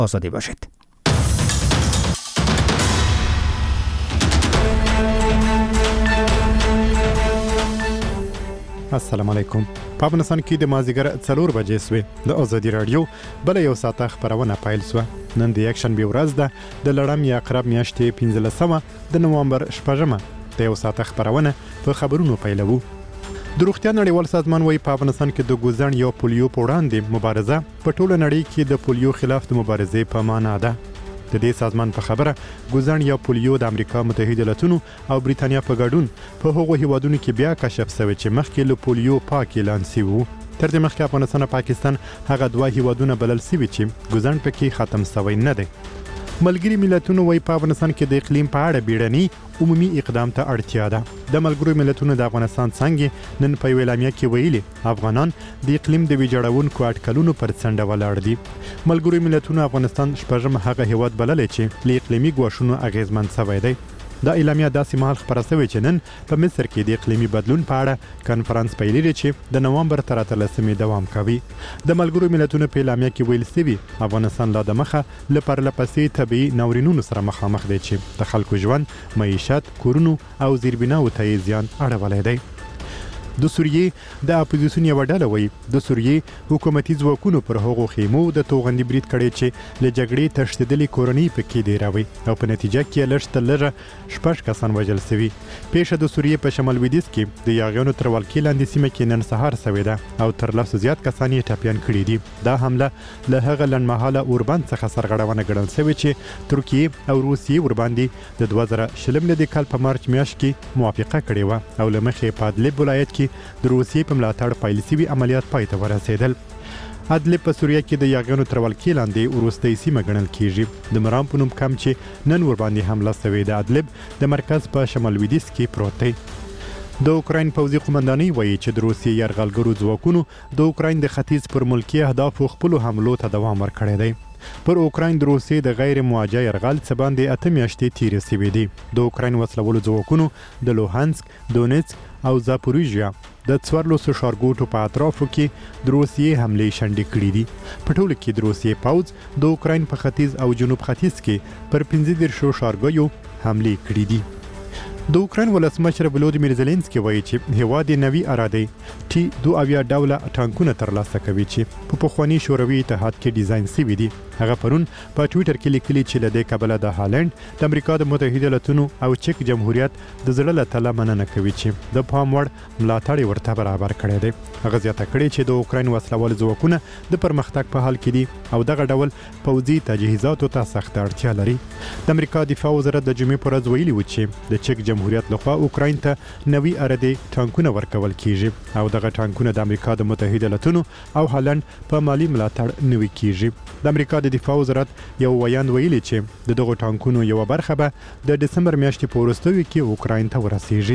آزادی باشید. السلام علیکم. په افغانستان کې د مازیګر 4 بجې سوې د آزادي رادیو بل یو ساعت خبرونه پیل سو. نن د یکشنبه ورځ ده د لړم یا عقرب میاشتې 15 د نومبر 8 د یو ساعت خبرونه په خبرونو پیلوو. د روغتیا نړیوال سازمان وايي په افغانستان کې د ګوزن یا پولیو په وړاندې مبارزه په ټوله نړۍ کې د پولیو خلاف د مبارزې په معنا ده. د دې سازمان په خبره ګوزن یا پولیو د امریکا متحده ایالاتونو او بریتانیا په ګډون په هغو هیوادونو کې بیا کشف شوی چې مخکې له پولیو پاک اعلان شوی. تر دې مخکې افغانستان او پاکستان هغه دوه هیوادونه بلل شوی چې ګوزن پکې ختم شوی نه دی. ملګری ملتونو وايي په افغانستان کې د اقلیم په اړه بیړني عمومي اقدام ته اړتیا ده. د ملګرو ملتونو د افغانستان څنګه نن په ویلامیا کې ویلي افغانان د اقلیم د ویجاړونکو اټکلونو پر څنډه ولاړ دي. ملګرو ملتونو افغانستان شپږم هغه هیواد بللی چې له اقلیمي ګواښونو اغیزمن شوی دی. دا اعلامیه داسې مهال خبره شوې چې نن په مصر کې د اقلیمي بدلون په اړه کانفرنس پیلېږي چې د نومبر تر 13 دوام کوي. د ملګرو ملتونو په اعلامیه کې ویل شوی افغانستان لا د مخه له پرلپسې طبي ناورینونو سره مخامخ دی چې د خلکو ژوند، معیشت، کورونو او زیربناو ته زیان اړولی دی. د سوریې د اپوزیسیون یو ډله وایي د سوریې حکومتي ځواکونو پر هغو خیمو د توغندي برید کړی چې له جګړې تښتېدلې کورنۍ پکې ډېروي او په نتیجه کې لږ تر لږه 6 کسان وژل شوي. پیښه د سوریې په شمال لویدیځ کې د یاغیانو تر ولکې لاندې سیمه کې نن سهار شوې ده او تر 200 زیات کسان یې ټپیان کړي دي. دا حمله له هغه لنډمهاله اوربند څخه سرغړونه ګڼل شوې چې ترکیه او روسیې ورباندې د 2020 کال په مارچ میاشت کې موافقه کړې و او له مخې په ادلب ولایت کې د روسیې په ملاتړ پیل شوي عملیات پای ته ورسېدل. ادلب په سوریه کې د یاغیانو تر ولکې لاندې وروستۍ سیمه ګڼل کیږي. د مرام په نوم کم چې نن ورباندې حمله شوې ده ادلب د مرکز په شمال لویدیځ کې پروت دی. د اوکراین پوځي قومندانۍ وایي چې د روسیې یرغلګرو ځواکونو د اوکراین د ختیځ پر ملکي اهدافو خپلو حملو ته دوام ورکړی دی. پر اوکراین د روسیې د غیر موجه یرغل څخه باندې 8 میاشتې تیرې شوې دي. د اوکراین وسلوالو ځواکونو د لوهانسک، دونیتسک او زاپوریژیا د 14 ښارګوټو په اطرافو کې د روسیې حملې شنډې کړې دي. په ټوله کې د روسیې پوځ د اوکراین په ختیځ او جنوب ختیځ کې پر 15 ښارګوټو حملې کړې دي. د اوکراین ولسمشر ولودیمیر زيلنسکي وایي چې هیواد نوي اراده T-2 ډوله ټانکونه ترلاسه کوي چې په پخوانی شوروي اتحاد کې ډیزاین شوي دي. هغه پرون په ټوئیټر کې لیکلي چې له دې کبله د هالند، د امریکا د متحده ایالاتونو او چک جمهوریت د زړه له تله مننه کوي چې د پام وړ ملاتړ ورته برابر کړی دی. هغه زیاته کړې چې د اوکراین وسلوال ځواکونه د پرمختګ په حال کې دي او دغه ډول پوځي تجهیزاتو ته سخت اړتیا لري. د امریکا دفاع وزارت د جمعې پر ورځ ویلي و چې د چک جمهوریت لخوا اوکراین ته نوي اراده ټانکونه ورکول کیږي او دغه ټانکونه د امریکا د متحده ایالاتونو او هالند په مالی ملاتړ نوي کیږي. د امریکا د دفاع وزارت یو ویان ویلي چې دغه ټانکونو یو برخه به د دسمبر میاشتې په وروستیو کې اوکراین ته ورسیږي.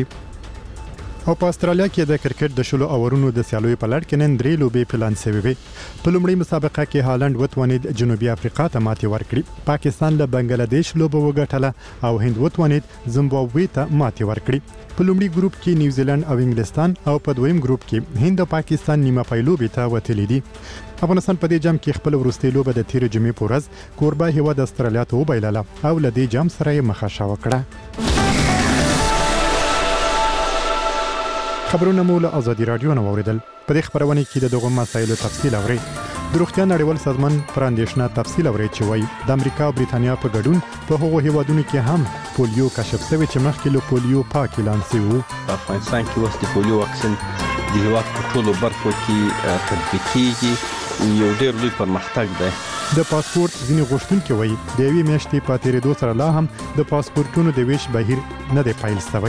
او په استرالیا کې د کرکټ د شلو اورونو د سیالیو په لړ کې نن 3 لوبې پلان شوې وي. په لومړۍ مسابقه کې هالند وتوانید جنوبي افریقا ته ماتې ورکړي، پاکستان له بنگلاديش لوبه وګټله او هند وتوانید زیمبابوې ته ماتې ورکړي. په لومړي ګروپ کې نیوزیلند او انګلستان او په دویم ګروپ کې هند او پاکستان نیمه پایلوبې ته وتلي دي. افغانستان په دې جام کې خپل وروستۍ لوبه د تیر جمعې په ورځ کوربه هیواد استرالیا ته وبایلله او له دې جام سره یې مخه وکړه. خبرونه مو له آزادي رادیو نه واوریدل. په دې خبرونه کې د دغه مسایلو تفصیل اورئ. د روغتیا نړیوال سازمان پر اندېښنه تفصیل اورئ چې وایي د امریکا او بریتانیا په ګډون په هغو هیوادونو کې هم پولیو کشف شوی چې مخکې له پولیو پاک اعلان شوی و. په افغانستان کې اوس د پولیو واکسین د هیواد په ټولو برخو کې تطبیق کیږي. یو ډېر لوی پرمختګ دی. د پاسپورت ځینې غوښتونکي وایي د یوې میاشتې په تېرېدو سره لا هم د پاسپورتونو د ویش بهیر نه دی پیل شوی.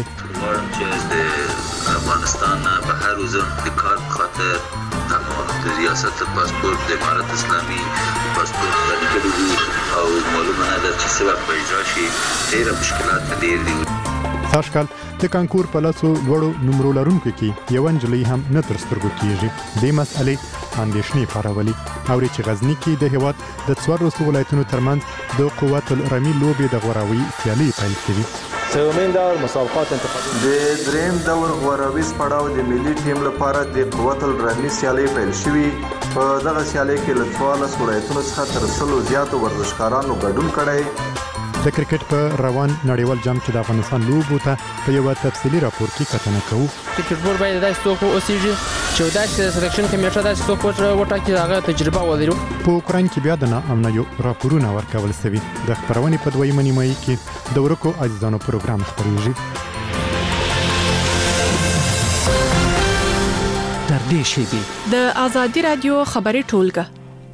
افغانستان بهر وزم د کار خاطر تمام د ریاست پاسپورت د امارت اسلامي پاسپورت لري او معلومه نه ده چې څه وخت به اجرا شي. ډېر مشکلات ډېر دي. ساشکال د کانکور په لاسو لوړو نمرو لرونکو کې یو انجلۍ هم نه تر سترګو کیږي. د مسئلې اندېښنې پارولي او چې غزنی کې د هیواد د 14 ولایتونو ترمنځ د قوت الرمی لوبې د غوراوي سیالي پیل کړي. سومین دور مسابقات انتخابي د دریم دور غوراوي پړاو د ملي ټیم لپاره د قوت الرمی سیالي پیل شوې. په دغه سیالۍ کې له 14 ولایتونو څخه تر 100 زیاتو ورزشکارانو ګډون کړی. د کرکټ په روان نړیوال جام کې د افغانستان لوبو ته په یو تفصیلي راپور کې کتنه کوو. کرکټ بورډ باید داسې څوک اوسېږي چې داسې سلیکشن کمیټه داسې څوک وټاکي چې هغه تجربه ولري. په اوکراین کې بیا د ناامنیو راپورونه ورکول شوي. د خبرونې په دویمه نیمایي کې د ورکو عزیزانو پروګرام خپریږي. تر دې شی د آزادي رادیو خبري ټولګه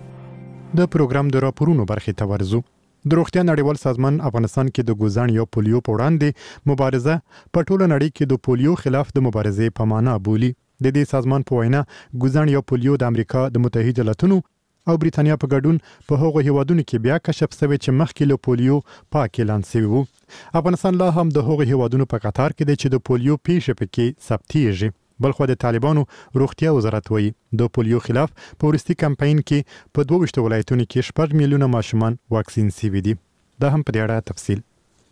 د پروګرام د راپورونو برخې ته ورزو. د روغتیا نړیوال سازمان افغانستان کې د ګوزان یا پولیو په وړاندې مبارزه په ټوله نړۍ کې د پولیو خلاف د مبارزې په معنا بولي. د دې سازمان په وینا ګوزان یا پولیو د امریکا د متحده ایالاتونو او بریتانیا په ګډون په هغو هیوادونو کې بیا کشف شوی چې مخکې له پولیو پاک اعلان شوی وو. افغانستان لا هم د هغو هیوادونو په قطار کې دی چې د پولیو پیښې پکې ثبتېږي. بلخو د طالبانو روغتیا وزارت وایي د پولیو خلاف په ورستي کمپاین کې په 22 ولایتونو کې 6 میلیونه ماشومان واکسین شوي دي. دا هم په دې اړه تفصیل.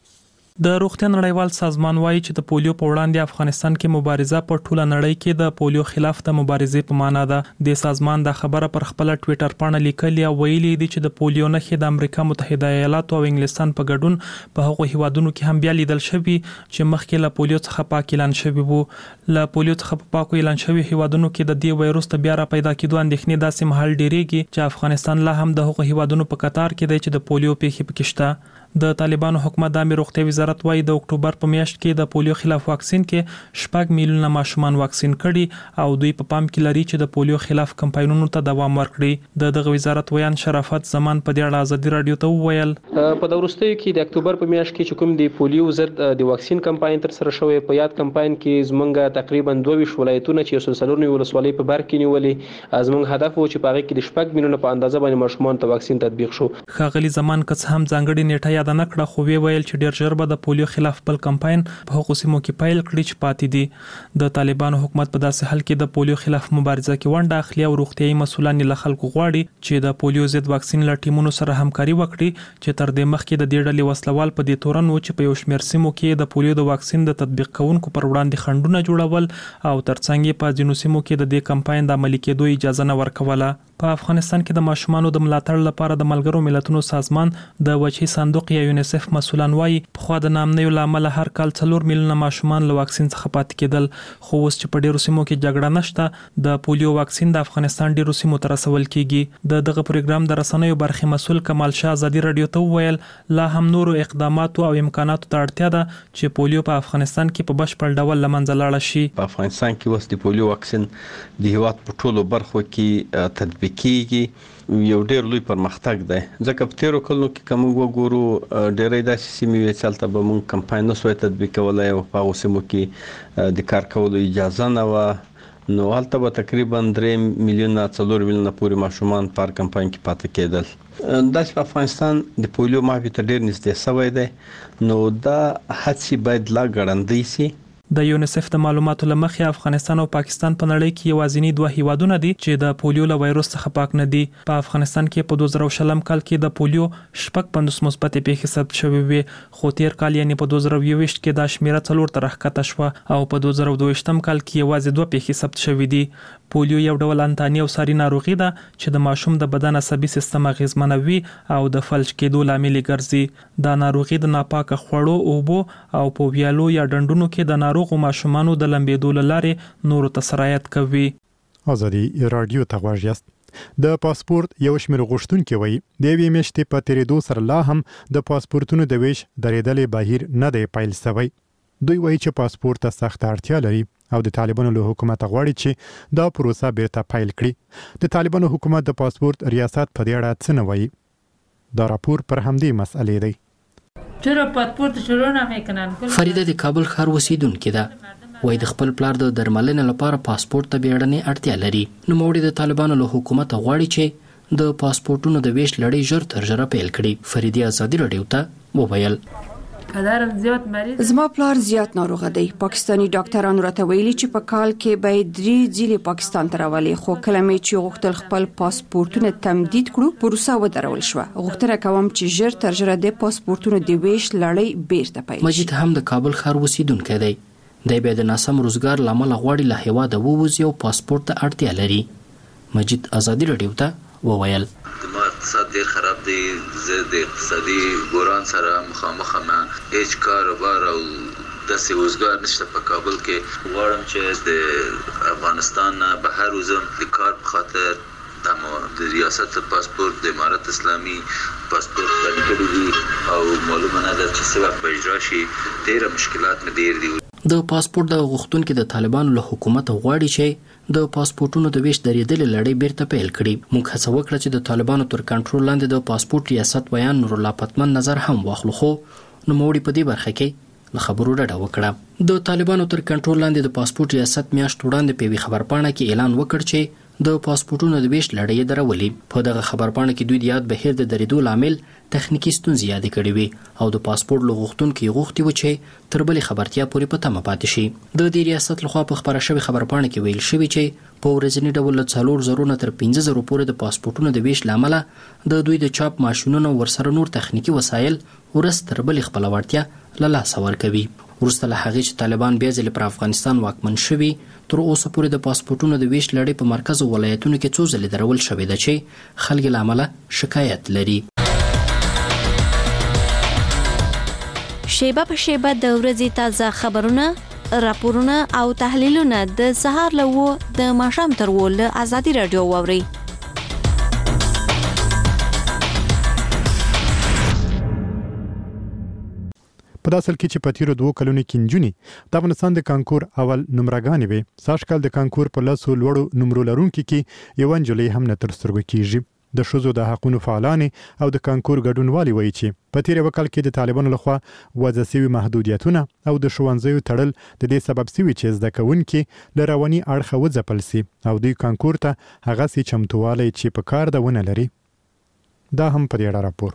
د روغتیا نړیوال سازمان وایي چې د پولیو په وړاندې افغانستان کې مبارزه په ټوله نړۍ کې د پولیو خلاف د مبارزې په معنا ده. د سازمان د خبره پر خپل ټوئیټر باندې لیکلي او ویلي دي چې د پولیو نښې د امریکا متحده ایالاتو او انګلستان په ګډون په هغو هیوادونو کې هم بیا لیدل شوي چې مخکې له پولیو څخه پاک اعلان شوی وو. له پولیو څخه په پاکو اعلان شوی هیوادونو کې د دې وایروس ته بیا را پیدا کېدو اندېښنې داسې مهال ډیریږي چې افغانستان لا هم د هغو هیوادونو په قطار کې دی چې د پولیو پیښې پکې شته. د طالبانو حکومت د روغتیا وزارت وایي د اکتوبر په میاشت کې د پولیو خلاف واکسین کې 6 میلیونه ماشومان واکسین کړي او دوی په پام کې لري چې د پولیو خلاف کمپاینونو ته دوام ورکړي. دغه وزارت ویان شرافت زمان په دې اړه آزادي رادیو ته وویل په د وروستیو کې د اکتوبر په میاشت کې چې کوم د پولیو ضد د واکسین کمپاین تر سره شوی په یاد کمپاین کې زمونږ تقریبا 22 ولایتونه چې 140 ولسوالۍ په بر کې نیولې زمونږ هدف و چې په هغه کې د 6 میلیونه په اندازه باندې ماشومان ته واکسین تطبیق شو. خاغلی زمان که هم ځانګړي نیټه یاد نه کړه خو ویل چې ډیر ژر به د پولیو خلاف بل کمپاین په هغو سیمو کې پیل کړي چې پاتې دي. د طالبانو حکومت په داسې حال کې د پولیو خلاف مبارزه کې ونډه اخلي او روغتيایي مسؤلان له خلکو غواړي چې د پولیو ضد واکسین له ټیمونو سره همکاري وکړي چې تر دې مخکې د دې ډلې وسلوال په دې تورن و چې په یو شمېر سیمو کې د پولیو د واکسین د تطبیق کوونکو پر وړاندې خنډونه جوړول او ترڅنګ په ځینو سیمو کې د دې کمپاین د عملي کېدو اجازه نه ورکوله. په افغانستان کې د ماشومانو د ملاتړ لپاره د ملګرو ملتونو سازمان د وچی صندوق یا یونیسف مسؤلان وایي په خوا د نامنیو لامل هر کال 4 میلیونه ماشومان له واکسین څخه پاتې کېدل. خو اوس چې په ډیرو سیمو کې جګړه نشته د پولیو واکسین د افغانستان ډیرو سیمو ته رسول کیږي. دغه پروګرام د رسنیو برخې مسؤل کمال شاه آزادي رادیو ته وویل لا هم نورو اقداماتو او امکاناتو ته اړتیا ده چې پولیو په افغانستان کې په بشپړ ډول لمنځه لاړ شي. په افغانستان کې اوس د پولیو واکسین د هیواد په ټولو برخو کې تطبیق کیږي. یو ډېر لوی پرمختګ دی ځکه په تیرو کلونو کې کوم وګورو ډېرې داسې سیمې وې چې هلته به موږ کمپاین نسوای تطبیق کولی او په هغو سیمو کې د کار کولو اجازه نه وه نو هلته به تقریبا 3 میلیونه 4 میلیونه پورې ماشومان په هر کمپاین کې پاتې کېدل. داسې په افغانستان د پولیو معافي ته ډېر نږدې سوی دی نو دا هڅې باید لا ګړندۍ سي. د یونیسف د معلوماتو لمخې افغانستان او پاکستان په نړۍ کې یوازینی دوه هیوادونه دي چې د پولیو له وایروس څخه پاک نه دي. په افغانستان کې په 2020 کال کې د پولیو 55 مثبت پیښې ثبت شوې وې خو تیر کال یعنی په 2020 کې دا شمیره 4 ته راښکته شوه او په 2022 کال کې یوازې 2 پیښې ثبت شوې دي. پولیو یو ډول انتاني او ساري ناروغي ده چې د ماشوم د بدن عصبي سیستم اغیزمنوي او د فلج کېدو لامل ګرځي. دا ناروغي د ناپاکه خوړو اوبو او په ویالو یا ډنډونو کې د ناروغو ماشومانو د لمبېدو لارې نورو ته سرایت کوي. آزادي رادیو ته غواړئ یاست. د پاسپورت یو شمېر غوښتونکي وایي د یوې میاشتې په تېرېدو سره لا هم د پاسپورتونو د ویش درېدلې بهیر نه دی پیل شوی. دوی وایي چې پاسپورت ته سخته اړتیا لري او د طالبانو له حکومت غواړي چې دا پروسه بیرته پیل کړي. د طالبانو حکومت د پاسپورت ریاست په دې اړه څه نه وایي. دا راپور پر همدې مسئلې دی. فریده د کابل ښار اوسیدونکې ده. وایي د خپل پلار د درملنې لپاره پاسپورت ته بیړنۍ اړتیا لري. نوموړي د طالبانو له حکومت غواړي چې د پاسپورتونو د ویش لړۍ ژر تر ژره پیل کړي. فریده آزادي رادیو ته وویل زما پلار زیات ناروغه دی. پاکستانی ډاکټرانو راته ویلي چې په کال کې به 3 ځلې پاکستان ته راولي خو کله مې چې غوښتل خپل پاسپورتونه تمدید کړو پروسه ودرول شوه. غوښتنه کوم چې ژر تر ژره د پاسپورتونو د ویش لړۍ بیرته پیل. مجید هم د کابل ښار اوسیدونکی دی. دی بیا د ناسم روزګار لامل غواړي له هیواده ووځي او پاسپورت ته اړتیا لري. مجید ازادي رادیو ته وویل ما اقتصاد ډیر خراب دی، زه د اقتصادي بحران سره مخامخ یم، هیڅ کاروبار او داسې روزګار نشته په کابل کې. غواړم چې د افغانستان نه بهر وځم د کار په خاطر. د ریاست پاسپورت د امارت اسلامي پاسپورت باندې کړی دی او معلومه نه ده چې څه وخت به اجرا شي. ډېر مشکلات مې ډېر دي. د پاسپورت د غوښتونکو د طالبانو له حکومت غواړي چې د پاسپورتونو د ویش درېدلې لړۍ بیرته پیل کړي. موږ هڅه وکړه چې د طالبانو تر کنټرول لاندې د پاسپورت ریاست بیان نور الله پتمن نظر هم واخلو، خو نوموړي په دې برخه کې له خبرو ډډه وکړه. د طالبانو تر کنټرول لاندې د پاسپورت ریاست میاشت وړاندې په یوې خبرپاڼه کې اعلان وکړ چې د پاسپورتونو د ویش لړۍ درولې. په دغه خبرپاڼه کې دوی د یاد بهیر د درېدو لامل تخنیکی ستونزې یادې کړې وي او د پاسپورت له غوښتونکو غوښتي و چې تر بلې خبرتیا پورې په تمه پاتې شي. د دې ریاست لخوا په خبره شوې خبرپاڼه کې ویل شوی چې په ورځني ډول له 4,000 نه تر 15,000 پورې د پاسپورتونو د ویش لامل د دوی د چاپ ماشینونو ورسره نور تخنیکی وسایل ورس تر بلې خپل وړتیا له لاسه ورکوي. وروسته له هغې چې طالبان بیا ځلې پر افغانستان واکمن شوي، تر اوسه پورې د پاسپورتونو د ویش لړۍ په مرکز او ولایتونو کې څو ځلې درول شوې ده چې خلک له امله شکایت لري. شیبه په شیبه د ورځې تازه خبرونه، راپورونه او تحلیلونه د سهار له 9 د ماښام تر 10 له ازادي رادیو واورئ. په داسل کې چې په تیرو 2 کلونو کې نجونې د افغانستان د کانکور اول نمرګانې وي. ساشکل د کانکور په لاسو لوړو نمرو لرونکو کې یو نجلۍ هم نه تر سترګو کیږي. د ښځو د حقونو فعالان او د کانکور ګډونوالي وایي چې په تیر وکال کې د طالبانو لخوا وضع شوي محدودیتونه او د ښوونځیو تړل د دې سبب شوي چې زده کوونکي له رواني اړخه وځپل شي او دوی کانکور ته هغسې چمتووالی چې په کار ده ونه لري. دا هم په دې راپور.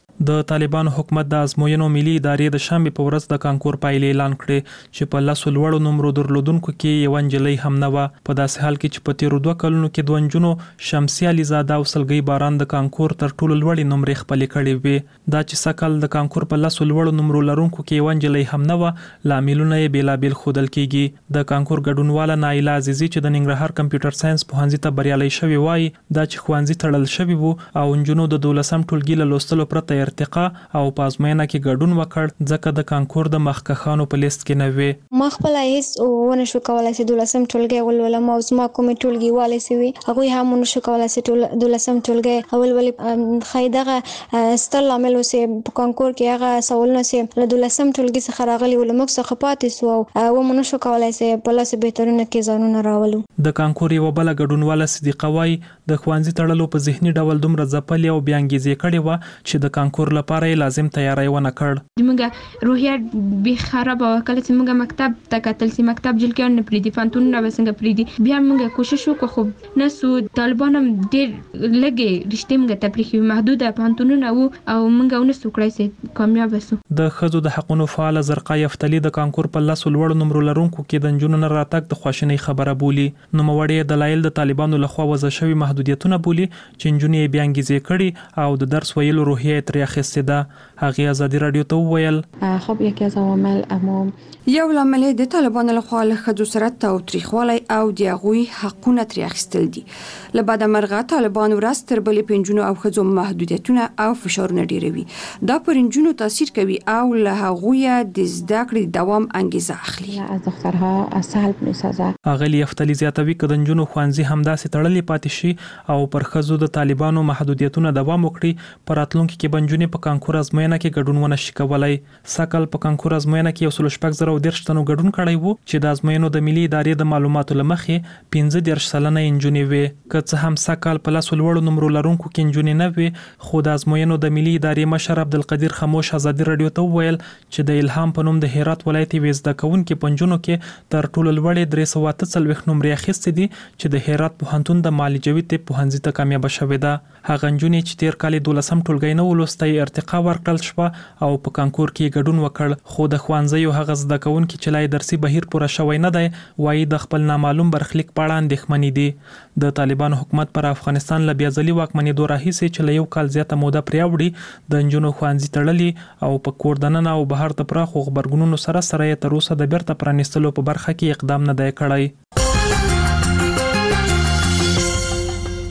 د طالبانو حکومت د ازموینو ملي ادارې د شنبې په ورځ د کانکور پایلې اعلان کړې چې په لاسو لوړو نمرو درلودونکو کې یو نجلۍ هم نه وه. په داسې حال کې چې په تیرو 2 کلونو کې 2 نجونو شمسي علیزاده او سلګۍ باران د کانکور تر ټولو لوړې نمرې خپلې کړې وې. دا چې سکل د کانکور په لاسو لوړو نمرو لرونکو کې یو نجلۍ هم نه وه، لاملونه یې بیلابیل ښودل کیږي. د کانکور ګډونواله نایله عزیزي چې د ننګرهار کمپیوټر ساينس پوهنځي ته بریالۍ شوې وایي دا چې ښوونځي تړل شوي وو او نجونو د 12م ټولګي له لوستلو پرته ارتقا او په ازموینه کې ګډون وکړ، ځکه د کانکور د مخکښانو په لیست کې نه وي. ما خپل هیڅ ونه شو کولای چې 12م ټولګي ولولم او زما کومې ټولګي والي سوي هغه هم ونه شو کولای چې 12م ټولګي ولولم. خیدغه ستل عامل وسې په کانکور کې هغه سوالونه چې له 12م ټولګي څخه راغلي ول موږ څخه پاتې سو او مونږ نشو کولای چې په لاس بهترونه کې ځانونه راولو. د کانکور یو بل ګډونواله صدیقه وای د ښوونځي تړلو په ذهني ډول دومره ځپلې او بیانګیزې کړې و چې د کانکور لپاره لازم تیاری ونه کړ. موږ روحیه به خراب او کله چې موږ مکتب ته کتل چې مکتب جل کې نه پریدي فانتونونه وسنګ پریدي بیا موږ کوشش وکړو خو نسو طالبانم ډېر لګي رښتې موږ تفریحي محدوده فانتونونه او موږ ونسو کړای چې کامیاب وسو. د خزو د حقونو فعال زرقا یفتلی د کانکور په لاسو لوړ نمرو لرونکو کې د نجونو نه راتګ د خواشینۍ خبره بولی. نو موړې دلایل د طالبانو لخوا وضع شوی محدودیتونه بولی چې نجونې بیانګیزې کړي او د درس ویلو روحیه ترې اخیستې ده. هغه ازادي رادیو ته وویل خب یکی از عوامل اما یو لامل د طالبانو لخوا له ښځو سره تاوتریخوالی او د هغوی حقونه ترې اخیستل دي. له بده مرغه طالبان ورځ تر بلې په نجونو او ښځو محدودیتونه او فشارونه ډیروي. دا پر نجونو تاثیر کوي او له هغوی د زده کړې دوام انګیزه اخلي. از دخترها سلب می‌سازه. اغلی افتلی زیاتوي که د نجونو ښوونځي همداسې تړلې پاتې شي او پر ښځو د طالبانو محدودیتونه دوام وکړي، په راتلونکي کې به نجونې په کانکور ازموینه کې ګډون ونه شي کولای. سکل په کانکور ازموینه کې 160,030 تنو ګډون کړی وو چې د ازموینو د ملي ادارې د معلوماتو لمخې 15 سلنه نجونې وي. که څه هم سکل په لاسو لوړو نمرو لرونکو کې نجونې نه وي، خو د ازموینو د ملي ادارې مشر عبدالقدیر خموش ازادي رادیو ته وویل چې د الهام په نوم د هرات ولایت یوې زده کوونکې په نجونو کې تر ټولو لوړې 348 نمرې اخیستې دي چې د هرات پوهنتون د معالجوي طب پوهنځي ته کامیابه شوې ده. هغه نجونې چې تیر کال 12م ټولګی نه ولوستی ارتقا ورکړل شوه او په کانکور کې ګډون وکړ، خو د ښوونځیو هغه زده کوونکي چې لای درسي بهیر پوره شوی نه دی وایي د خپل نامعلوم برخلیک په اړه اندېښمنې دي. د طالبانو حکومت پر افغانستان له بیا ځلي واکمنېدو راهیسې چې له یو کال زیاته موده پرې اوړي د نجونو ښوونځي تړلي او په کور دننه او بهر د پراخو غبرګونونو سره یې تر اوسه د بیرته پرانیستلو په برخه کې اقدام نه دی کړی.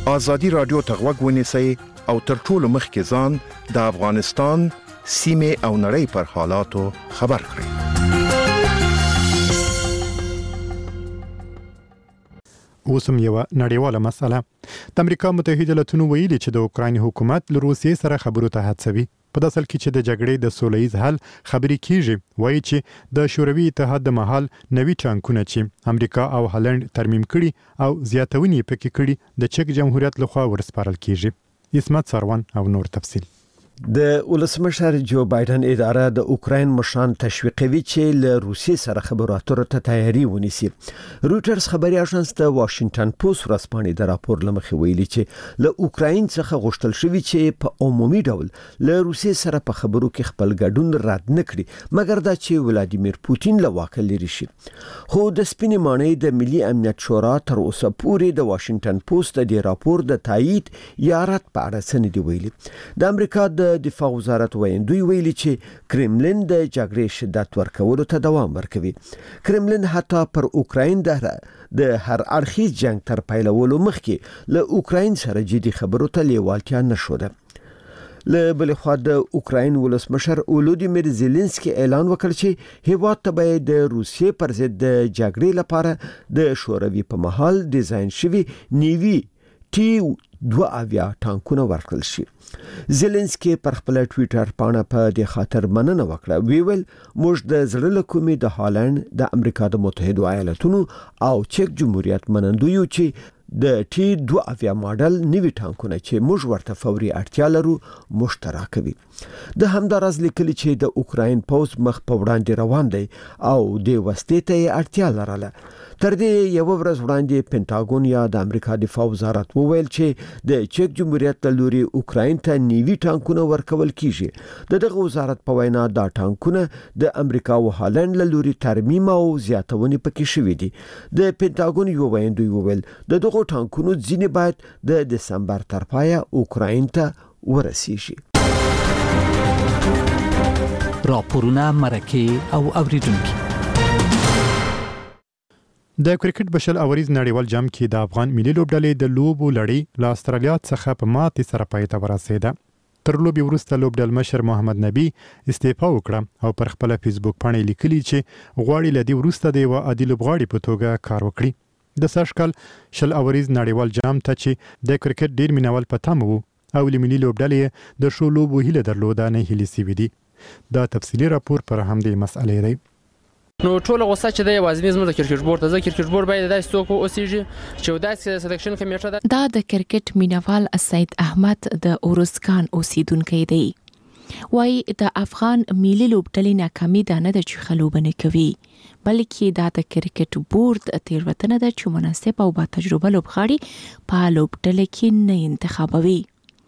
ازادي رادیو ته غوږ ونیسئ او تر ټولو مخکې ځان د افغانستان سیمه او نړۍ پر حالاتو خبر کړئ. اوسم یو نړیواله مسله. د امریکا متحده ایالاتونو ویلي چې د اوکراین حکومت له روسیې سره خبرو ته هڅوي. په داسل کې چې د جګړې د سولهییز حل خبرې کیږي، وایي چې د شوروي اتحاد د مهال نوي ټانکونه چې امریکا او هالند ترمیم کړي او زیاتونې پکې کړي د چک جمهوریت لخوا ورسپارل کیږي. اسمت سروان او نور تفصیل. د ولسمشر جو بایدن اداره د اوکراین مشران تشویقوي چې له روسیې سره خبرو اترو ته تیاری ونیسي. رويټرز خبري اژانس د واشنگټن پوسټ ورځپاڼې د راپور لمخې ویلي چې له اوکراین څخه غوښتل شوی چې په عمومي ډول له روسیې سره په خبرو کې خپل ګډون رد نکړي، مګر دا چې ولادیمیر پوتین له واک لري شي. خو د سپینې مانې د ملي امنیت شورا تر اوسه پورې د واشنگټن پوسټ د راپور د تایید یا رد په اړه څه نه دی ویلي. د امریکا د دفاع وزارت ویندوی ویلي چې کرملین د جګړې شدت ورکولو ته دوام ورکوي. کرملین حتی پر اوکراین د هر اړخیز جنگ تر پیلولو مخکې له اوکراین سره جدي خبرو ته لیوالتیا نشوده. له بل خوا د اوکراین ولسمشر ولودیمیر زيلنسکي اعلان وکړ چې هیواد ته به د روسیې پر ضد د جګړې لپاره د شوروي په مهال ډیزاین شوی نیوي T-2 ټانکونه ورکړل شي. زيلنسکي پر خپل ټوئیټر پاڼه په دې خاطر مننه وکړه. ویل موږ د زړه له کومې د هالند، د امریکا د متحده ایالاتونو او چک جمهوریت منندوی یو چې د T-2 ماډل نوي ټانکونه چې موږ ورته فوري اړتیا لرو مشترک کوي. د همدارز لیکلي چې د اوکراین پوز مخ په وړاندې روان دی او د وسلې ته اړتیا لرله. تر دې یو ورځ وړاندې پینټاګون یا د امریکا دفاع وزارت وویل چې د چک جمهوریت له لوري اوکراین ته نیوي ټانکونه ورکول کیږي. دغه وزارت په وینا دا ټانکونه د امریکا او هالند له لوري ترمیم او زیاتونې پکې شوې دي. د پینټاګون یو ویندوی وویل دغه ټانکونو ځینې باید د دسمبر تر پایه اوکراین ته ورسیږي. راپورونه مرکه او اوریدونکو. د کرکټ بشل اوریز نړیوال جام کې د افغان ملي لوبډلې د لوبو لړۍ له استرالیا څخه په ماتې سره پای ته ورسېده. تر لوبي وروسته لوبډل مشر محمد نبی استعفا وکړه او پر خپل فیسبوک باندې لیکلي چې غواړي لدی وروسته د یو عادي لوبغاړي په توګه کار وکړي. د سشکل شل اوریز نړیوال جام ته چې د کرکټ ډیر مینوال په تمه وو او ملي لوبډلې د شو لوبو هیله درلوده نه هلي سوي دي. دا تفصیلی راپور پر همدې مسئلې دی. نو ټول غوسه چې د یوازینی زموږ د کرکټ بورډ ته کرکټ بورډ باید داسې څوک اوسېږي چې داسې سلیکشن کمیټه ده. دا د کرکټ مینوال سید احمد د اورسکان اوسیدونکو دی. وای د افغان ملي لوبډلې ناکامي ده نه د چخلوبنه کوي، بلکې دا د کرکټ بورډ تیروتنه ده چې مناسب او با تجربه لوبغاړي په لوبډلې کې نه انتخابوي.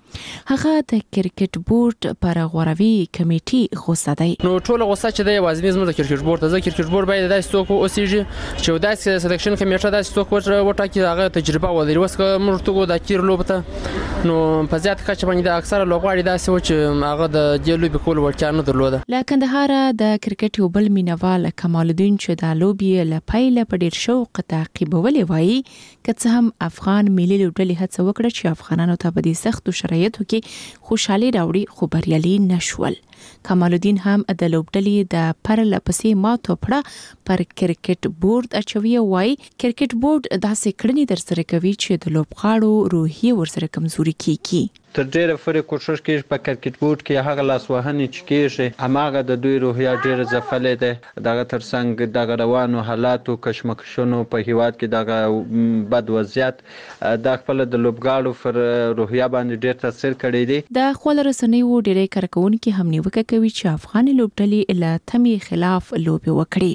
هغه د کرکټ بورډ پر غوروي کمیټې غوسه دی. نو ټول غوسه چې د یوازینی زموږ د کرکټ بورډ ته کرکټ بورډ باید داسې څوک اوسېږي چې داسې سلیکشن کمیټه داسې څوک وټاکي هغه تجربه ولري. اوس موږ ته د کیر لوب ته نو په زیات کچه باندې د اکثره لوبغاړي داسې و چې هغه د دې لوبې کول وړتیا نه درلوده. له کندهار د کرکټ یو بل مینوال کمال الدین چې د لوبې له پیله په ډیر شوق تعقیبولې وایي که څه هم افغان ملي لوبډلې هڅه وکړه چې افغانانو ته په دې سختو شرایطو کې خوشحالي راوړي خو بریالي نشول. کمال الدین هم د لوبډلې د پرلپسې ماتو پړه پر کرکټ بورډ اچوي. وایي کرکټ بورډ داسې کړنې در سره کوي چې د لوبغاړو روحیه ورسره کمزوري کیږي. تر ډیره پورې کوشش کوي په کرکټ بورډ کې هغه لاسوهنې چې کېږي هماغه د دوی روحیه ډیره ځپلې ده. دغه ترڅنګ دغه روانو حالاتو کشمکشونو په هیواد کې دغه بد وضعیت د خپل د لوبغاړو پر روحیه باندې ډیر تاثیر کړی دی. د خپل رسنیو ډیره کارکونکو هم نیوکه کوي چې افغان لوبډلې له تمې خلاف لوبي وکړي.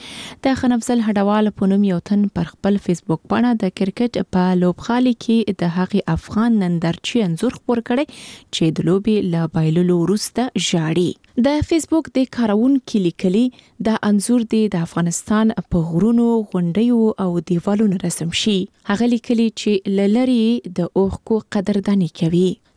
د خنفزل هډوال په نوم یو تن پر خپل فیسبوک باندې د کرکټ په لوبخالي کې د هغې افغان نندارچی انځور خپور کړي چې د لوبې له بایللو وروسته ژاړي. د فیسبوک د کارونکو لیکلي د انځور د افغانستان په غرونو، غونډیو او دیوالونو رسم شي. هغه لیکلي چې لری د اوښکو قدرداني کوي.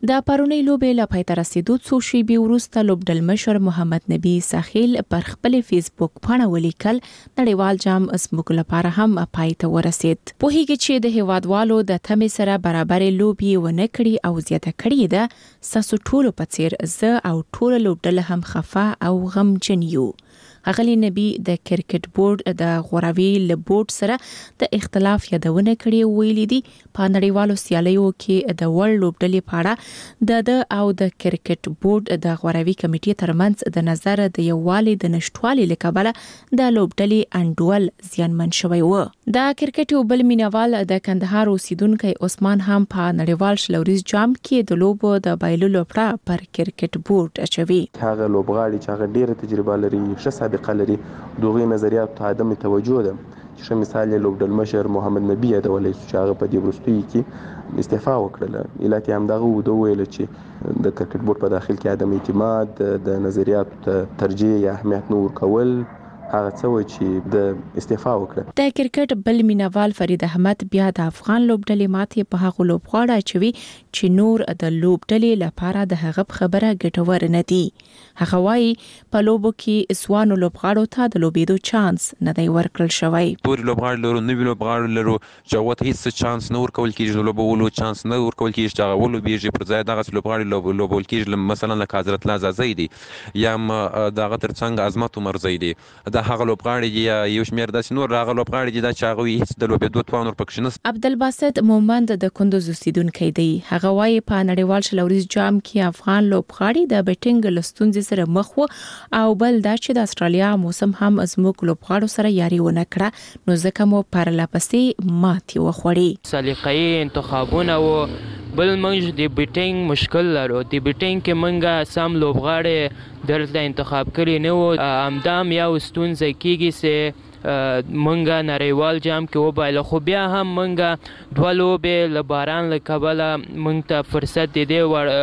د پرونی لوبې له پای ته رسیدو څو شېبې وروسته لوبډلمشر محمد نبی ساحل پر خپل فیسبوک پاڼه ولیکل نړیوال جام زموږ لپاره هم پای ته ورسید. پوهیږي چې د هیوادوالو د تمې سره برابرې لوبې ونه کړي او زیاته کړي ده. ساسو ټولو په څیر زه او ټول لوبډله هم خفه او غمجن یو. اغلی نبی د کرکټ بورډ د غوراوي له بورډ سره د اختلاف یادونه کړې ویلي دي په نړیوالو سیالیو کې د ورلد لوبډلې پاړه د او د کرکټ بورډ د غوراوي کمیټې ترمنځ د نظر د یووالي د نشټوالي لکبله د لوبډلې انډول زیانمن شوی و. د کرکټ یو بل مینوال د کندهار اوسیدونکو عثمان هم په نړیوال شلوریز جام کې د لوبو د بایللو پړه پر کرکټ بورډ اچوي. هغه لوبغاړي چې هغه ډیره تجربه لري سابقه لري دوغي نظریات ته عدم توجه ده. چې مثال یې لوبډلمشر محمد نبی یادولې چې هغه په دې وروستي کې استعفا وکړه. علت هم دغه و دوه ویل چې د کرکټ بورډ په داخل کې عدم اعتماد د نظریات ته ترجیح یا اهمیت نور کول هغه څه چې د استعفا وکړه. د کرکټ بل مینوال فرید احمد بیا د افغان لوبډلې ماتې په هغه لوبغاړي اچوي چې نور د لوبډلې لپاره د هغه خبره ګټور نه دي. هغه وايي په لوبو کې اسوانو لوبغاړو ته د لوبېدو چانس نه دی ورکړل شوی. پوری لوبغاړي لرو نوی لوبغاړي لرو چې وته هیڅ چانس نه ورکول کیږي لوبولو چانس نه ورکول کیږي چې ولو بیږي پر ځای دغه لوبغاړي لوبول کیږي مثلا لکه حضرت الله زیدی یا دغه ترڅنګ عظمت عمر زیدی د هغه لوبغاړي یا یو شمیر د سينور راغ لوبغاړي د چاغوي هیڅ د لوبېدو توانور پکښ نه. عبدالباسط مومند د کندوز اوسیدونکی دی. هغه وايي په نړیوال شلوریز جام کې افغان لوبغاړي د بیټینګ لستونځ سره مخ وو او بل دا چې د استرالیا موسم هم زموږ لوبغاړو سره یاري ونه کړه نو ځکه مو پر لپسې ماتي وخوړي. سلیقې انتخابونه و بل منځ د بیټینګ مشکل لرو. د بیټینګ کې منګه سم لوبغاړي درته انتخاب کړي نه و امدام یا ستونزه کیږي سه منګه نړیوال جام کې وبایله خو بیا هم منګه دوه لوبې له باران له کبله منګ ته فرصت دی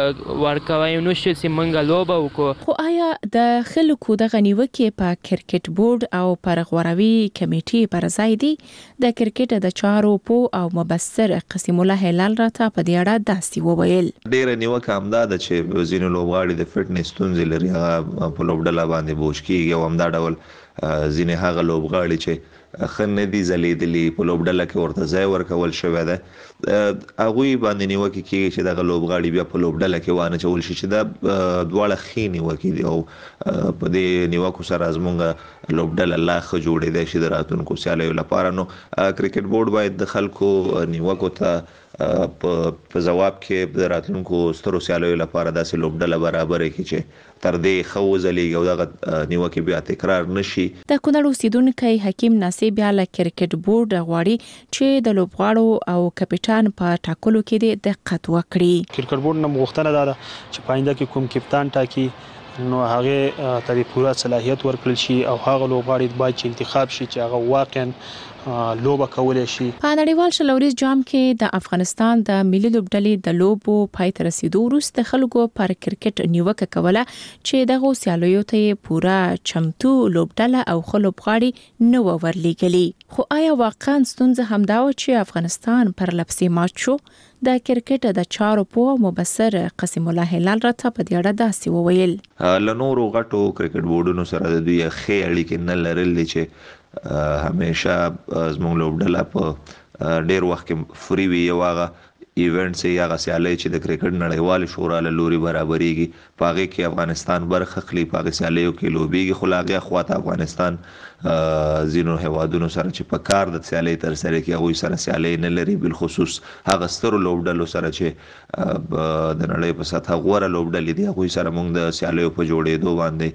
ورکوي نو چې منګه لوبه وکړو. خو آیا د خلکو د غنیوکې په کرکټ بورډ او پر غوراوي کمیټې پر ځای دی؟ د کرکټ د چارو په او مبصر قسم الله هلال راته په دې اړه داسې وویل. ډیره نیوکه هم ده چې ځینې لوبغاړي د فټنس ستونزې لري هغه په لوبډله باندې بوج کیږي او همدا ډول ځینې هغه لوبغاړي چې خنه دي زلیدلی په لوبډله کې ورته ځای ورکول شوی ده هغه باندې نیوکه کیږي چې دغه لوبغاړي بیا په لوبډله کې وانه چول شي چې دا دواړه خېنی وکي دي او په دې نیوکو سره زمونږ لوبډله لا خ جوړې ده چې دراتونکو سیالیو لپاره نو کرکټ بورډ باید د خلکو نیوکو ته په جواب کې د راتلونکو سترو سیالیو لپاره داسې لوبډله برابر کړي چې تر دې خوځلې یو دغه نیوکه بیا تکرار نشي. د کونړ اوسیدونکو حکیم نصیب بیا له کرکټ بورډ غواړي چې د لوبغاړو او کپټان په ټاکلو کې دقت وکړي. کرکټ بورډ نه غوښتنه ده چې پاینده کې کوم کپټان ټاکي نو هغه ته پوره صلاحیت ورکړل شي او هغه لوبغاړي باید چې انتخاب شي چې هغه واقعا لوبه کولای شي. په نړیوال شلوریز جام کې د افغانستان د ملي لوبډلې د لوبو پای ته رسیدو وروسته خلکو پر کرکټ نیوکه کوله چې دغه سیالیو ته پوره چمتو لوبډله او خلوبغاړي نو ورلېګلي. خو آیا واقعا ستونزه همدا و چې افغانستان پر لپسې مات شو؟ د کرکټ د چارو په مبصر قسم الله هلال راته په دې اړه داسې وویل. له نورو غټو کرکټ بورډونو سره د دوی ښې اړیکې نه لرل چې همیشه زموږ لوبډله په ډیر وخت کې فری وی یو هغه ایونټس یا غسیالي چې د کرکټ نړیوال شورا له لوري برابرېږي پاغه کې افغانستان برخه خلی پاغه سیالیو کې لوبيږي خلاغه خواته افغانستان زینو هوادونو سره چې په کار د سیالي تر سره کې هغه سره سیالي نه لري بل خصوص هغه ستر لوبډلو سره چې د نړۍ په سطح غوړه لوبډلې دي هغه سره موږ د سیالیو په جوړېدو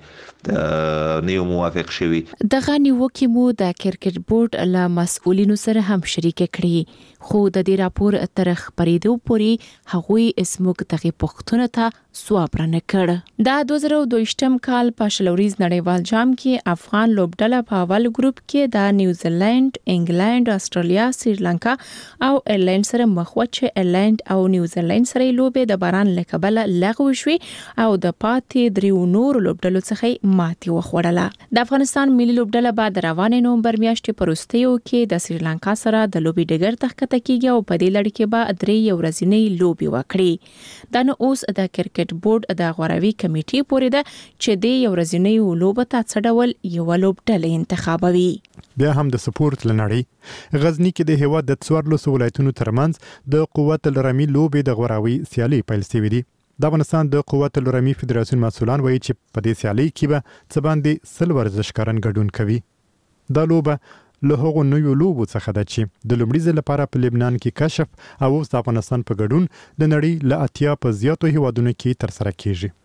باندې نیو موافق شوي. دغه نیوکې مو د کرکټ بورډ له مسؤلینو سره هم شریک کړي خو د دې راپور تر خبرېدو پورې هغوی اسموک دغه پښتون ته سواب نه کړ. دا 2022م کال په شلوریز نړیوال جام کې افغان لوبډله په اول ګروپ کې د نیوزیلند، انګلند، استرالیا، سریلانکا او ایرلند سره مخ و چې ایرلند او نیوزیلند سره لوبې د باران له کبله لغوه شوې او د پاتې دریو نور لوبډلو څخه ماتې وخوړله. د افغانستان ملي لوبډله بعد روانې نومبر میاشتې په وروستیو کې د سریلانکا سره د لوبې ډګر ته ښکته کیږي او په دې لړ کې به درې یو ورځنۍ لوبي وکړي. دا نو اوس د کرکټ بورډ د غوراوي کمیټې پورې ده چې د یو ورځنۍ لوبه ته څه ډول یو لوبډله انتخابوي. بیا هم د سپورت لنړی غزنی کې د هیواد د 14 ولایتونو ترمنځ د قوت الرمی لوبې د غوراوي سیالي پیل شوې دي. د افغانستان د قوت الرمی فدراسیون مسؤلان وایي چې په دې سیالي کې به څه باندې 100 ورزشکاران ګډون کوي. دا لوبه له هغو نویو لوبو څخه ده چې د لومړي ځل لپاره په لبنان کې کشف او اوس د افغانستان په ګډون د نړۍ له 80 په زیاتو هیوادونو کې ترسره کیږي.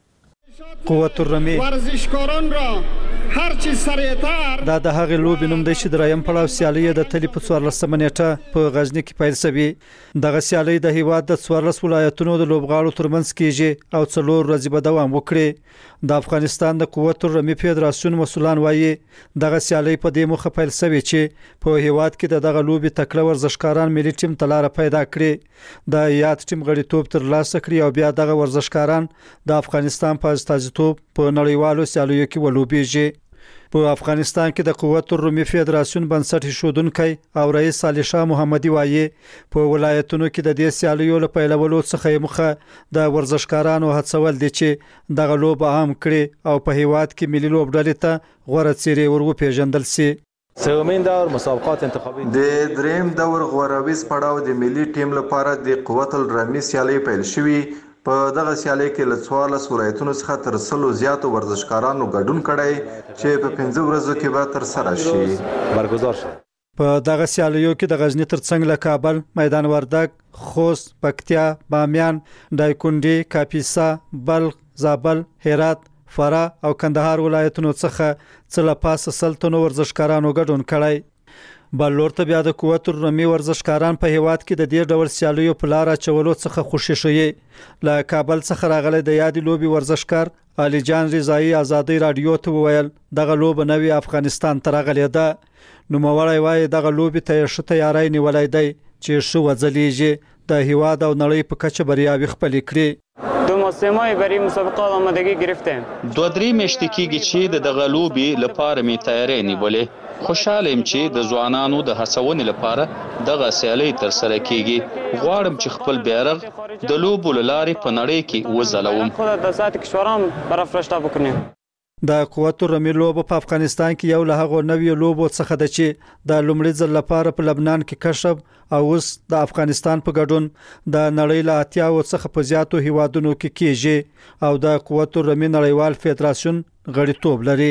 قوت الرمی ورزشکاران را هر چی سریعتر دا د هغې لوبې نوم دی چې دریم پړاو سیالي د تلې په 14 نیټه په غزنی کې پیل شوې. دغه سیالي د هیواد د 14 ولایتونو د لوبغاړو ترمنځ کیږي او 4 ورځې به دوام وکړي. د افغانستان د قوت الرمی فدراسیون مسؤلان وایي دغه سیالي په دې مخه پیل شوې چې په هیواد کې دغه لوبې تکړه ورزشکاران ملي ټیم ته لار پیدا کړي. د یاد ټیم غړیتوب ترلاسه کړي او بیا دغه ورزشکاران د افغانستان په استازیتوب په نړیوالو سیالیو کې ولوبېږي. په افغانستان کې د قوت الرمی فدراسیون بنسټ ایښودونکی او رئیس علي شاه محمدي وایي په ولایتونو کې د دې سیالیو له پیلولو څخه مخه د ورزشکارانو هڅول دي چې دغه لوبه عام کړي او په هیواد کې ملي لوبډلې ته غوره څیرې ورپېژندل شي. سومین دور مسابقات انتخابي د دریم دور غوراویز پړاو د ملي ټیم لپاره د قوت الرمی سیالي پیل شوې. په دغه سیالي کې له 14 ولایتونو څخه تر 100 زیاتو ورزشکارانو ګډون کړی چې په 15 ورځو کې به ترسره شي برگزار شي. په دغه سیالیو کې د غزنی ترڅنګ له کابل، میدان وردګ، خوست، پکتیا، بامیان، دایکنډي، کاپیسا، بلخ، زابل، هرات، فراه او کندهار ولایتونو څخه څه له پاسه 100 تنو ورزشکارانو ګډون کړی. بل لور ته بیا د قوت الرمی ورزشکاران په هیواد کې د دې ډول سیالیو په لار اچولو څخه خوشی شوي. له کابل څخه راغلی د یادې لوبي ورزشکار علي جان رضایی آزادۍ رادیو ته وویل دغه لوبه نوی افغانستان ته راغلی ده. نوموړی وایي دغه لوبې ته یې ښه تیاری نیولی دی چې ښه وځلیږي، د هیواد او نړۍ په کچه بریاوې خپلې کړي. دو موسمای برای مسابقات آمادگی گرفتیم. 2-3 میاشتې کېږي چې د دغه لوبې لپاره مې تیاری نیولې. خوشاله یم چې د ځوانانو د هڅونې لپاره دغه سیالي ترسره کیږي. غواړم چې خپل بیرغ د لوبو له لارې په نړۍ کې وځلوم. خود د ساعت کشورام برافراشته بکنیم. د قوت الرمی لوبه په افغانستان کې یو له هغو نویو لوبو څخه ده چې د لومړي ځل لپاره په لبنان کې کشف او اوس د افغانستان په ګډون د نړۍ له 80 څخه په زیاتو هیوادونو کې کیږي او د قوت الرمی نړیوال فدراسیون غړیتوب لري.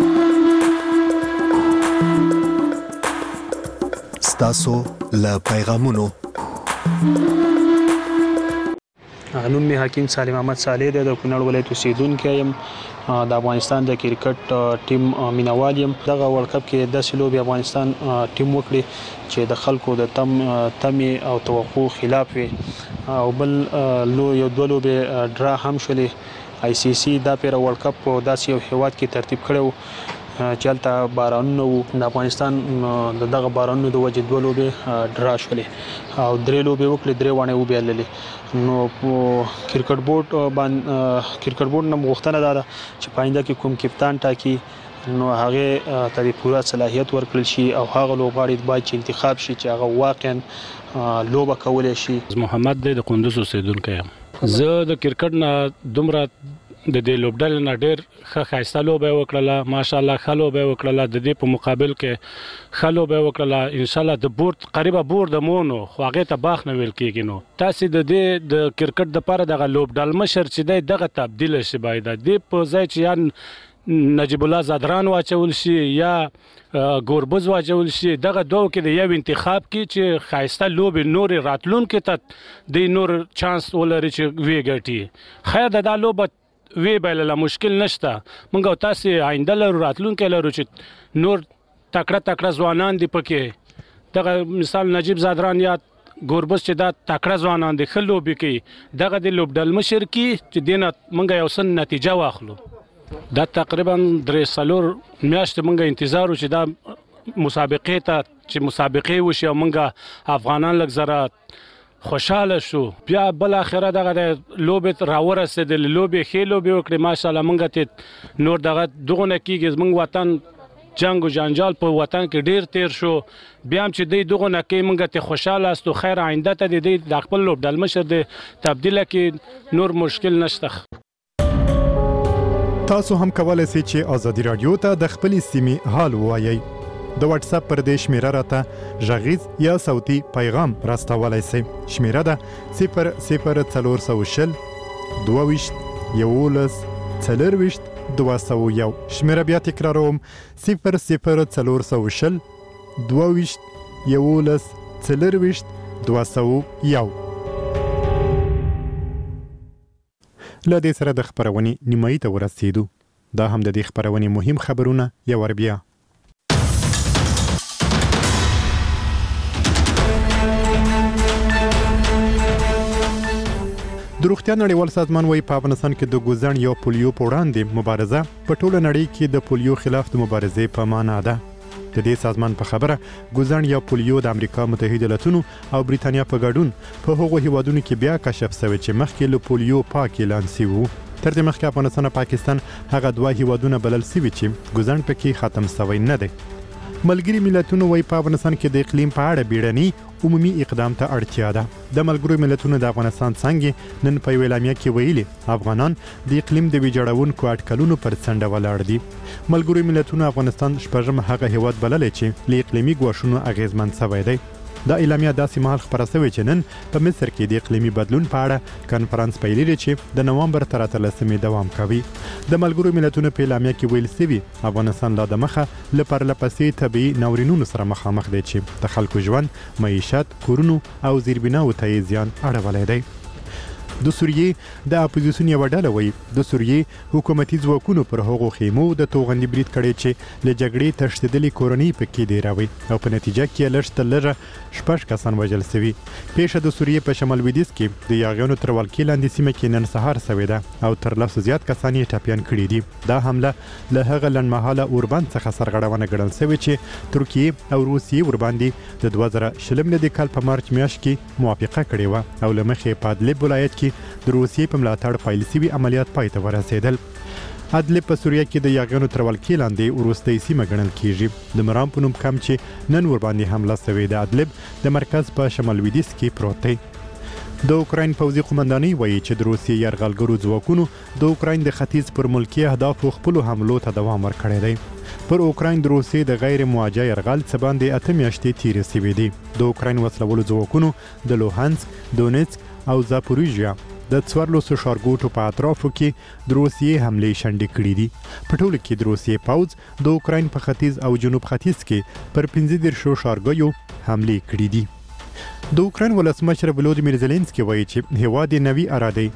ستاسو له پیغامونو نوم می حکیم سالم احمد صالح د کونړ ولایت اوسیدونکی یم. د افغانستان د کرکټ ټیم مینوال یم. دغه ورلد کپ کې د سلوبي افغانستان ټیم وکړي چې د خلکو د تمې او توقع خلاف وي او بل یو دوه لوبې ډرا هم شولې. آی سی سی دا پیر ورلد کپ په داسې یو هیواد کې ترتیب کړو چې هلته بارانونه وو. د افغانستان د دغه بارانونو د وجې دوه لوبې ډرا شولې او 3 لوبې وکړې 3 وانې وبایللې. نو کرکټ بورډ نه غوښتنه ده چې پاینده کې کوم کپتان ټاکي نو هغه ته پوره صلاحیت ورکړل شي او هغه لوبغاړي باید چې انتخاب شي چې هغه واقعا لوبه کولای شي. محمد د قندوز اوسیدونکی یم. زه د کرکټ نه دومره د دې لوبډل نه ډېر ښه ښایسته لوبه وکړله. ماشاءالله ښه لوبه وکړله. د دې په مقابل کې ښه لوبه وکړله. انشاءالله د بورډ قریبه بورډ مونو خو هغې ته باغ نه ویل کېږي. نو تاسې د دې د کرکټ دپاره دغه لوبډال مشر چې دی دغه تبدیله شي باید د دې په ځای چې یا نجیب الله زادران واچول شي یا ګوربز واچول شي دغه دوه کې د یو انتخاب کې چې ښایسته لوبې نورې راتلونکي ته د نور چانس ولري چې ویې ګټي. خیر د دا لوبه وی بایلله مشکل نشته. موږ او تاسې آینده لرو راتلونکی لرو چې نور تکړه ځوانان دي پکې. دغه مثال نجیب زادران یا ګوربز چې دا تکړه ځوانان دي ښه لوبې کوي دغه د لوبډل مشر کې چې دې نه موږ یو څه نتیجه واخلو. دا تقریبا 3-4 میاشتې موږ انتظار و چې دا مسابقې ته چې مسابقې وشي او موږ افغانان لږ ذره خوشاله شو. بیا بل اخره دغه د لوبې راورسېدلې لوبې ښې لوبې وکړې ماشاءالله موږ ته نور دغه دغونه کېږي. زموږ وطن جنگ او جنجال په وطن کې ډیر تیر شو بیا هم چې دوی دغه نکې مونږ ته خوشاله است او خیر آینده ته د خپل لوبډلمشر د تبدیله کې نور مشکل نشته. تاسو هم کولای شئ چې آزادي رادیو ته د خپل سیمې حال ووایئ. د واتس اپ پر دې شمیره راته غږیز یا صوتي پیغام راستولای شئ. شمیره ده 00400 22 11 40 201. شمیره بیا تکراروم 00400 22 11 40 201. له دې سره د خبرونې نیمایي ته ورسېدو. دا هم د دې خبرونې مهم خبرونه یو ور بیا. د روغتیا نړیوال سازمان وايي په افغانستان کې د ګوزن یا پولیو په وړاندې مبارزه په ټوله نړۍ کې د پولیو خلاف د مبارزې په معنا ده. د دې سازمان په خبره ګوزن یا پولیو د امریکا متحده ایالاتونو او بریتانیا په ګډون په هغو هیوادونو کې بیا کشف شوی چې مخکې له پولیو پاک اعلان شوی وو. تر دې مخکې افغانستان او پاکستان هغه دوه هیوادونه بلل شوي چې ګوزن پکې ختم شوی نه دی. ملګري ملتونو وايي په افغانستان کې د اقلیم په اړه بیړني عمومي اقدام ته اړتیا ده. د ملګرو ملتونو د افغانستان څنګه نن په اعلامیه کې ویلي افغانان د اقلیم د ویجاړونکو اټکلونو پر څنډه ولاړ دي. ملګرو ملتونو افغانستان شپږم هغه هیواد بللی چې له اقلیمي ګواښونو اغیزمن شوی دی. دا اعلامیه داسې مهال خپره شوې چې نن په مصر کې د اقلیمي بدلون په اړه کنفرانس پیل لري چې د نوامبر تر 13 دوام کوي. د ملګرو ملتونو په اعلامیه کې ویل شوی افغانستان لا د مخه لپاره لپسې طبي ناورینونو سره مخامخ دی چې د خلکو ژوند، معیشت، کورونو او زیربناو ته زیان اړولی دی. د سوریې د اپوزیسیون یو ډله وایي د سوریې حکومتي ځواکونو پر هغو خیمو د توغندي برید کړی چې له جګړې تښتېدلې کورنۍ پکې ډېروي او په نتیجه کې لږ تر لږه 6 کسان وژل شوي. پیښه د سوریې په شمال لویدیځ کې د یاغیانو تر ولکې لاندې سیمه کې نن سهار شوې ده او تر 10 زیات کسان یې ټپیان کړي دي. دا حمله له هغه لنډمهاله اوربند څخه سرغړونه ګڼل شوې چې ترکیې او روسیې ورباندې د 2020 کال په مارچ میاشت کې موافقه کړې وه او له مخې په ادلب ولایت کې د روسیې په ملاتړ پیل شوي عملیات پای ته ورسېدل. ادلب په سوریه کې د یاغیانو تر ولکې لاندې وروستۍ سیمه ګڼل کیږي. د مرام په نوم کم چې نن ورباندې حمله شوې د ادلب د مرکز په شمال لویدیځ کې پروت دی. د اوکراین پوځي قومندانۍ وایي چې د روسیې یرغلګرو ځواکونو د اوکراین د ختیځ پر ملکي اهدافو خپلو حملو ته دوام ورکړی دی. پر اوکراین د روسیې د غیر مواجه یرغل څه باندې 8 میاشتې تیرې شوې دي. د اوکراین وسلوالو ځواکونو د لوهانسک، دونیتسک او زاپوریژیا د 14 ښارګوټو په اطرافو کې د روسیې حملې شنډې کړې دي. په ټوله کې د روسیې پوځ د اوکراین په ختیځ او جنوب ختیځ کې پر 15 ښارګیو حملې کړې دي. د اوکراین ولسمشر ولودیمیر زيلنسکي وایي چې هیواد نوي اراده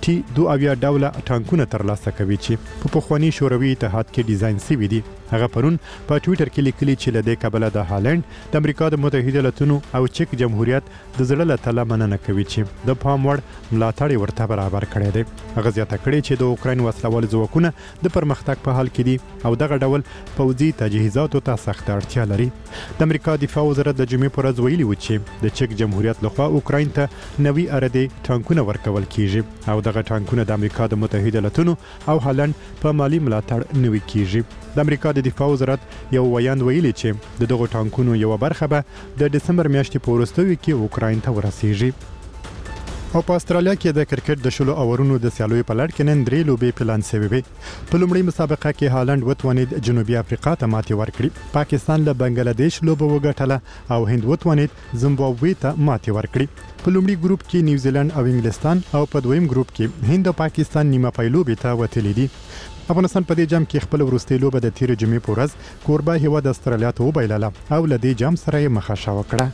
T-2 ډوله ټانکونه ترلاسه کوي چې په پخوانی شوروي اتحاد کې ډیزاین شوي دي. هغه پرون په ټوئیټر کې لیکلي چې له دې کبله د هالند، د امریکا د متحده ایالاتونو او چک جمهوریت د زړه له تله مننه کوي چې د پام وړ ملاتړ ورته برابر کړی دی. هغه زیاته کړې چې د اوکراین وسلوال ځواکونه د پرمختګ په حال کې دي او دغه ډول پوځي تجهیزاتو ته سخت اړتیا لري. د امریکا دفاع وزارت د جمعې پر ورځ ویلي و چې د چک جمهوریت لخوا اوکراین ته نوي اراده ټانکونه ورکول کیږي او دغه ټانکونه د امریکا د متحده ایالاتونو او هالند په مالی ملاتړ نوي کیږي. د امریکا د دفاع وزارت یو ویاند ویلي چې دغه ټانکونو یو برخه به د دسمبر میاشتې په وروستیو کې اوکراین ته ورسیږي. او په استرالیا کې د کرکټ د شلو اورونو د سیالیو په لړ کې نن 3 لوبې پلان شوې وي. په لومړۍ مسابقه کې هالند وتوانید جنوبي افریقا ته ماتې ورکړي، پاکستان له بنگلاديش لوبه وګټله او هند وتوانید زیمبابوې ته ماتې ورکړي. په لومړي ګروپ کې نیوزیلند او انګلستان او په دویم ګروپ کې هند او پاکستان نیمه پای لوبې ته وتلي دي. افغانستان په دې جام کې خپل وروستۍ لوبه د تیر جمعې په ورځ کوربه هیواد استرالیا ته وبایلله او له دې جام سره یې مخه وکړه.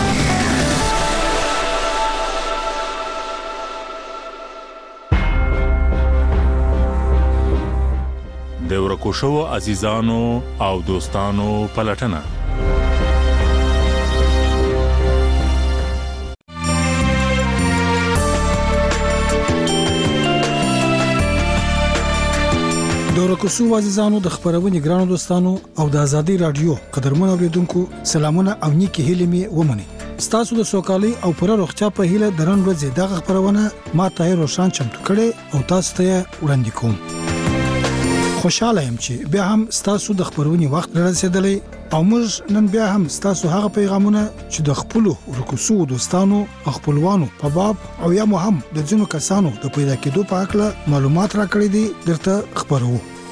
د ورکو شوو عزیزانو او دوستانو پلټنه. د ورکو شوو عزیزانو د خبرونې ګرانو دوستانو او د ازادي رادیو قدرمن اوریدونکو سلامونه او نیکی هیلې می ومني. ستاسو د سوکالي او پر روغتیا په هیله درن ورځ دغه خبرونه ما ته روشان چمتو کړي او تاسو ته وړاندې کوم. خوشاله يم چې بیا هم ستاسو د خبرونې وخت رسیدلی او موږ نن بیا هم ستاسو هغه پیغامونه چې د خپل رکوسو دوستانو او خپلوانو په باب او یا مهم د ځینو کسانو د پیدا کېدو په اړه معلومات راکړي دي درته خبرو.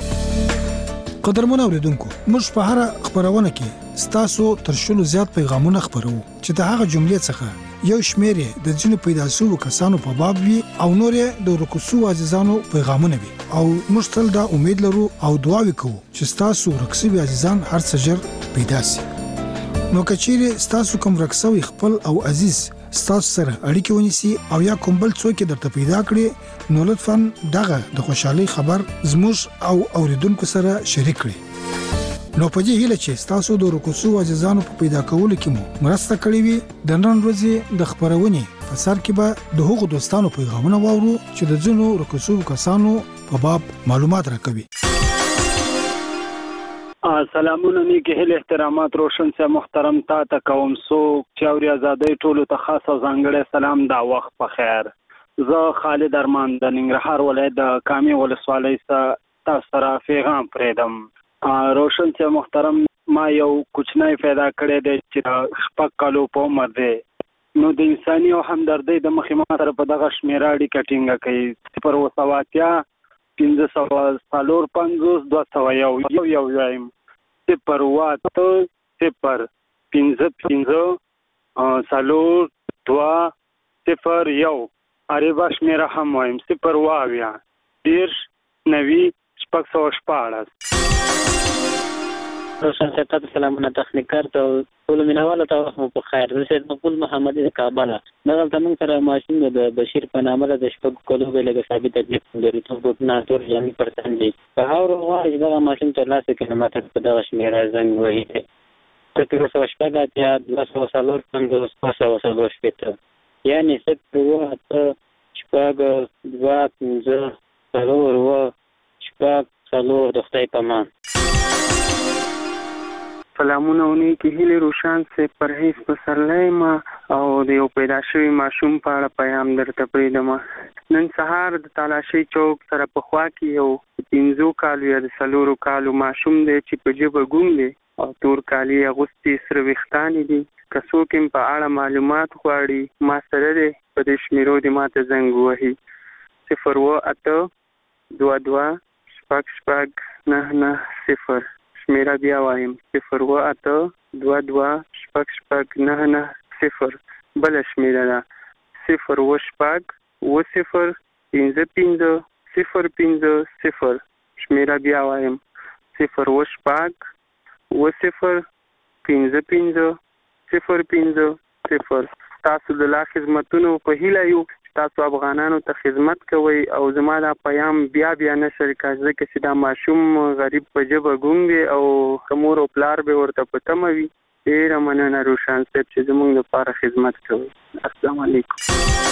قدرمن اوریدونکو، موږ په هر خبرونه کې ستاسو تر شلو زیات پیغامونه خبرو چې د هغه جملې څخه یو شمېر د ځینو پیدا شوو کسانو په باب وي او نور د رکوسو عزیزانو پیغامونه وي او موږ تل دا امید لرو او دعا وکړو چې ستاسو رکوسي عزیزان هر څه ژر پیدا شي. نو کچېره ستاسو کوم رکوسي خپل او عزیز ستاسو سره اړیکه ونیسي او یا کوم بل څوک درته پیدا کړي نو لطفاً دغه د خوشحالي خبر زموږ او اوریدونکو سره شریک کړئ. نو په دې هیله چې تاسو د رکوسو عزیزانو په پیدا کولو کې مو مرسته کړې وي د نن ورځې د خبرونې په سر کې به د هغو دوستانو پیغامونه واورو چې د ځینو رکوسو کسانو په باب معلومات راکوي. سلامونه نیک هیله احترامات روشن سے محترم تا کوم سو چاوري ازادۍ ټولو ته خاص او ځانګړی سلام دا وخت په خیر. زه خالد ارمان د ننګرهار ولایت د کامې ولسوالۍ څخه تاسو سره پیغام پرېږدم. روشن سے محترم ما یو کوچنی پیدا کړی دی چې شپږ کالو په عمر دی. نو د انساني او همدردۍ د مخې ما سره په دغه شمېره اړیکه ټینګه کوي. 0 550 201 یو وایم 0 0 5 سالور 2 0 یو عربه شمېره هم وایم 0 10 90 614. روشن سے تاسو سلامونه تخنیکر ته ټول مینوالو ته وخت په خیر. زه سید مقبول محمد د کابل. دغه موږ سره ماشین د بشیر په نامه د شپږ کلو لږه ثابت تکلیف لري ته په ناتور جامي پرتن دي. په هاورو وايي دغه ماشین تر لاسه کیلومتر په دغه شمیره زنګ وهي. ته څه شپږه یا 250 500 شپته یعنی 0 شپږ 2 5 0 د خدای په امان. سلامونه ونی کې هیله روشن سے پرهیز پسرلی ما او د یو پیدا شوی ماشوم په اړه پیغام درته پریدم. نن سهار د تالاشي چوک سره په خوا کې یو 15 کالو یا 4 کالو ماشوم دی چې په جبه ګونګ دی او تور کالی اغوستي سره وختانی دي. که څوک په اړه معلومات غواړي ما سره دی په دې شمیرو دی ماته زنګ وهي 0 8 2 0 شمیره بیا وایم 0 8 2 2 9 0 بل شمیره ده 0 8 0 5 5 0 شمیره بیا وایم 0 8 0 5 5 0 تاسو د لا خدمتونو په هیله یو تاسو افغانانو ته خدمت کوي او زما دا پیام بیا نشر کاږي چې دا ماشوم غریب په جبه ګونګي او کومور او پلار به ورته پته موي. ډیر مننه روشن صاحب چې زموږ لپاره خدمت کوي. السلام علیکم.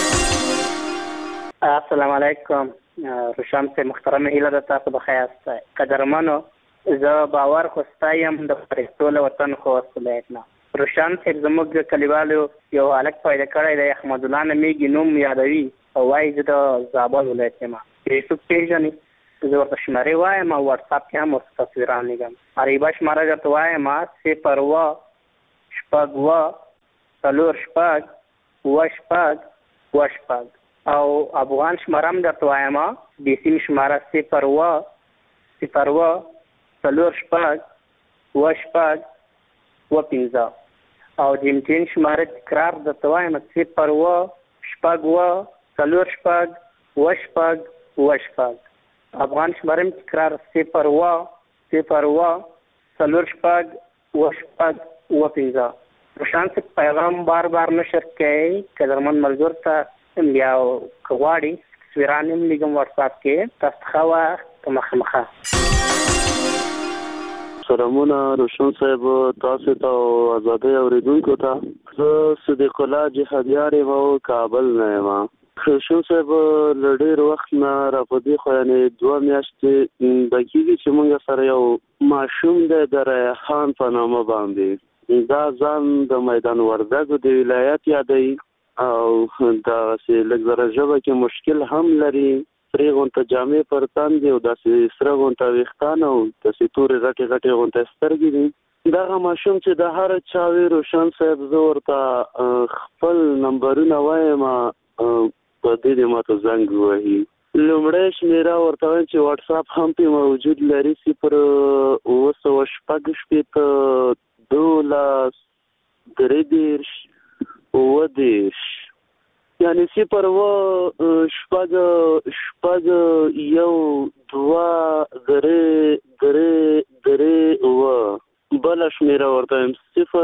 السلام علیکم. روشن صاحب محترم هیله ده تاسو بخیر اوسئ. قدرمنو زه باور خوستایم د پرستول وطن خو ولایتنا روشن صاحب زموږ کلیوالو یو الګ پیدا کړی دی احمد الله نمیږي نوم یادوي او وايي چې د زابل ولایت ما فیسبوک پیج باندې زه ورته شمارې وایم او واتس اپ کې هم ورته تصویران لګم. عربه شماره درته وایم 0 او افغان شماره هم درته وایم د سیم شماره 0 او د امتحان شماره تکرار درته وایم 0 افغان شماره تکرار 0 روشن سے پیغام بار نشر کړئ قدرمن ملګر ته بیا کواړي تصویرانم لګم واتس اپ کې تاسو خوا مخه. سلامونه روشن صاحب تاسو ته آزادۍ اوریدونکو ته. زه صدیق الله جهادیار یم کابل نه یم. روشن صاحب له ډېر وخت نه راپدې خو یعنې 2 میاشتې د کېږي چې موږ سره یو ماشوم دی د ریحان په نامه باندې. دا ځان د میدان وردګو د ولایت یادوي او دغسې لږ زره ژبه کې مشکل هم لري سرې غونته جامې پر تن دي او داسې سره غونته ویښتان او داسې تورې غټې غټې غونته سترګې دي. دغه ماشوم چې د هر چا وي روشن صاحب زه ورته خپل نمبرونه وایم په دې ماته زنګ ووهي. لومړی شمېره ورته وایم چې واټساپ هم پې موجود لري 0 12 33 یعنی 0 شپږ 1 2 بل شمېره ورته وایم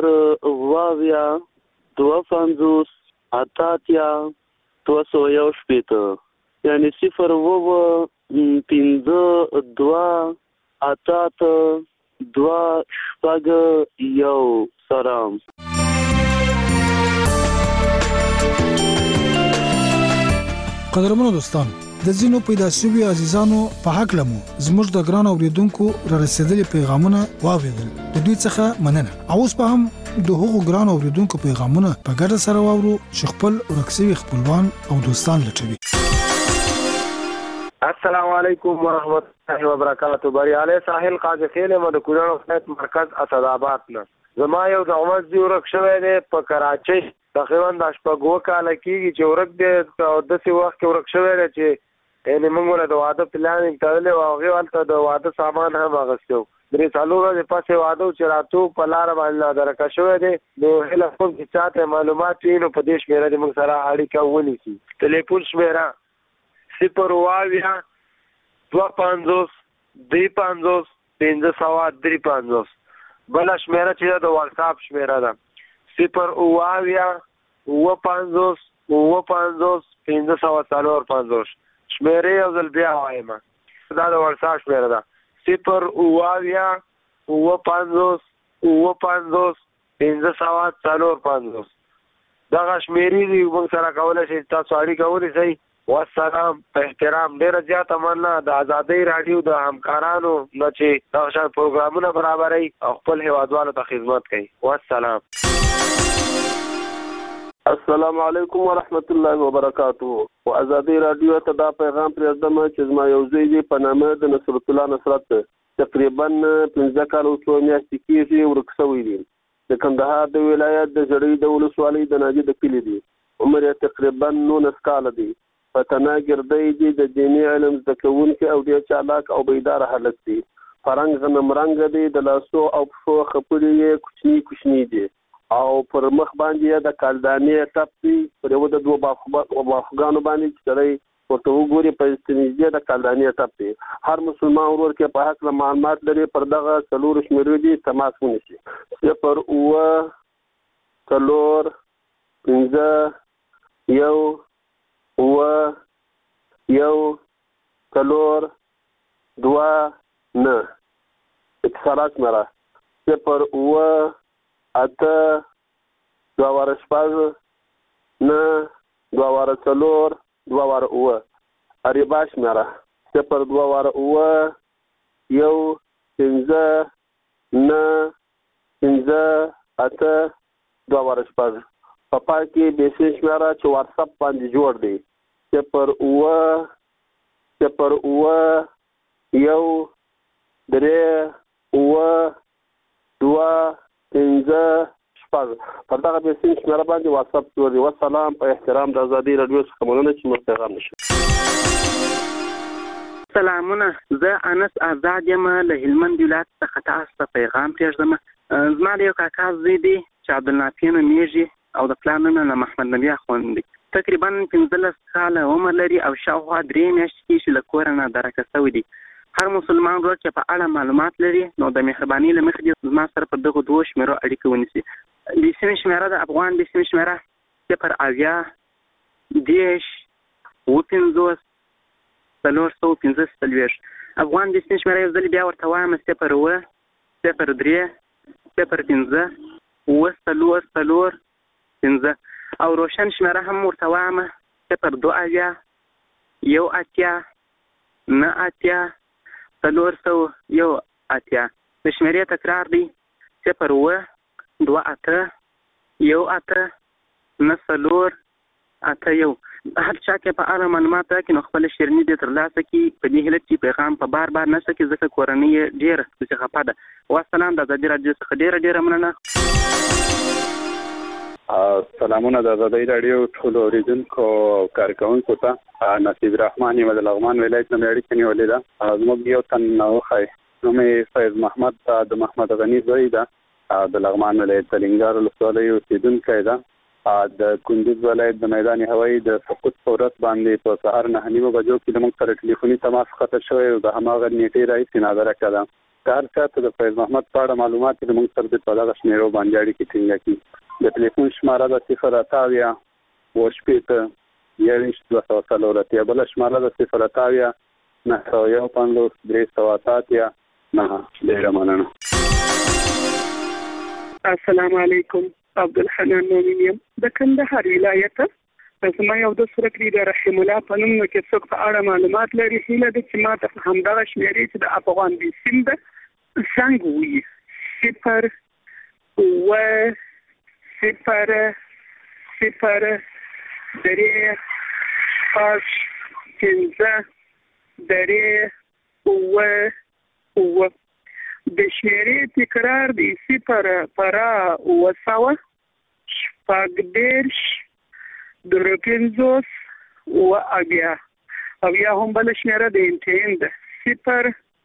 0 22 اتاتیا 218 یعنی 0 5 2 اتات 2 شپږ 1 سلام. قدرمنو دوستانو د ځینو پیدا شوی عزیزانو په حق لمو زموږ د ګران اوریدونکو را رسیدلي پیغامونه واوریدل د دوی څخه مننه. اوس په هم د هغو ګران اوریدونکو پیغامونه په ګډه سره واورو چې خپل ورکسوي خپلوان او دوستان لټوي. السلام علیکم ورحمت الله وبرکاتہ. بریاله ساحل قاضی خیل مد کولانو خدمت مرکز اسدآباد نه زما یو د عمر دی ورک شوی دی په کراچۍ تقریبا د شپږو کاله کېږي چې ورک دی او داسې وخت کې ورک شوی دی چې یعنې موږ له د واده پلان تړلی او هغې هلته د واده سامان هم اخیستی و. 3 ورځې پسې واده و چې راتو په لاره باندې نادرکه شوی دی. نو هیله کوم چې چا ته معلومات وي نو په دې شمېره دې موږ سره اړیکه ونیسي. ټلیفون شمېره 0 52 53 553. بل شمېره چې د واتساپ شمېره ده 0 52 554 شمېرې یو ځل بیا وایم دا د واتساپ شمېره ده 0 52 554 دغه شمېرې دي موږ سره کولی شئ تاسو اړیکه ونیسئ. والسلام. په احترام ډیره زیاته مننه د ازادۍ راډیو د همکارانو نه چې دغه شان پروګرامونه برابروي او خپل هیوادوالو ته خدمت کوي. والسلام. السلام علیکم ورحمت الله وبرکاتہ. او ازادۍ راډیو ته دا پیغام پرېږدم چې زما یو زوی دی په نامه د نصرت الله نصرت تقریبا 15 کال څو میاشتې کېږي ورک شوی دی. د کندهار د ولایت د ژړۍ د ولسوالۍ د ناجي د کلي دی. عمر یې تقریبا 19 کاله دی. فتنه ګردی دی د دیني علم زده کوونکی او ډېر چالاک او بیداره هلک دی. فرنګ غنم رنګ دی د لاسو او پښو خپلې یې کوچني کوچني دي او پر مخ باندې د کالدانې ټپ دی. پر یو د 2 باخوګانو باندې چې سړی ورته وګوري په استنیزه د کالدانې ټپ دی. هر مسلمان ورور کې په حق معلومات لري پر دغه 4 شمېرې دي تماس ونیسي. 0 4 5 1 4 2 9 اتصالات مرا 0 8 2 شپږ 9 2 4 2 اریباش مرا 0 2 1 5 9 5 8 2 شپږ. په پای کې بیسې شمېره چې واتساپ باندې جوړ دی 0 1 3 2 5 شپږ. پر دغه بیسې شمېره باندې واتساپ جوړ دی. والسلام. په احترام د ازادۍ راډیو څخه مننه چې موږ پیغام نشو. سلامونه. زه انس آزاد یم له هلمند ولایت څخه تاسو ته پیغام پرېږدم. زما د یو کاکا زوی دی چې عبدالنافع نومیږي او د پلار نوم یې محمد نبي اخوند دی. تقریبا 15 کاله عمر لري او شاوخوا 3 میاشتې کېږي له کوره نادرکه شوی دی. هر مسلمان ورور چې په اړه معلومات لري نو د مهربانۍ له مخې دې زما سره پر دغو 2 شمېرو اړیکه ونیسي. د سیمې شمېره د افغان د سیمې شمېره 0 10 415 افغان د سیمې شمېره یو ځل بیا ورته وایم 0 03 05 15 او روشن شمېره هم ورته وایم 0 2 1 8 9 401 د شمېرې تکرار دی 0 2 8 1 8 9 4 8 1. هر چا کې په اړه معلومات راکړي نو خپل شیریني دې ترلاسه کړي په دې هیله چې پیغام په بار نشته کې ځکه کورنۍ ډېره څه خفه ده. والسلام د ازادي راډیو څخه ډېره مننه. سلامونه د ازادي راډیو ټول اوریدونکو کارکونکو ته نصیب الرحمن یم د لغمان ولایت نه اړیکه نیولې ده. زموږ یو تن نوخی نوم یې فیض محمد د محمد غنی زوی ده د لغمان ولایت د لنګار ولسوالۍ اوسېدونکی ده. د کندوز ولایت د میدان هوایي د سقوط په ورځ باندې په سهار 9:30 بجو کې زموږ سره ټلیفوني تماس خطر شوی او د هماغه نیټې راهیسې نظره کړه. که هر چا ته د فیض محمد په اړه معلومات زموږ سره د په دغه شمیرو باندې اړیکې ټینګه کړي. د ټلیفون شماره ده 080 240 بله شماره ده 080 915 387 ډېره مننه. السلام علیکم. عبدالحنان مومن یم د کندهار ولایت. زما یو د سورکري د رحیم الله په نوم کې څوک په اړه معلومات لري هیله ده چې ما ته همدغه شمیرې چې د افغان د سیم ده څنګه وي 0 د شمیرې تکرار دی 0 فرا وساوه شپږ دېرش درپنځوس اویا او یا هم بل شمیره د انټین ده 0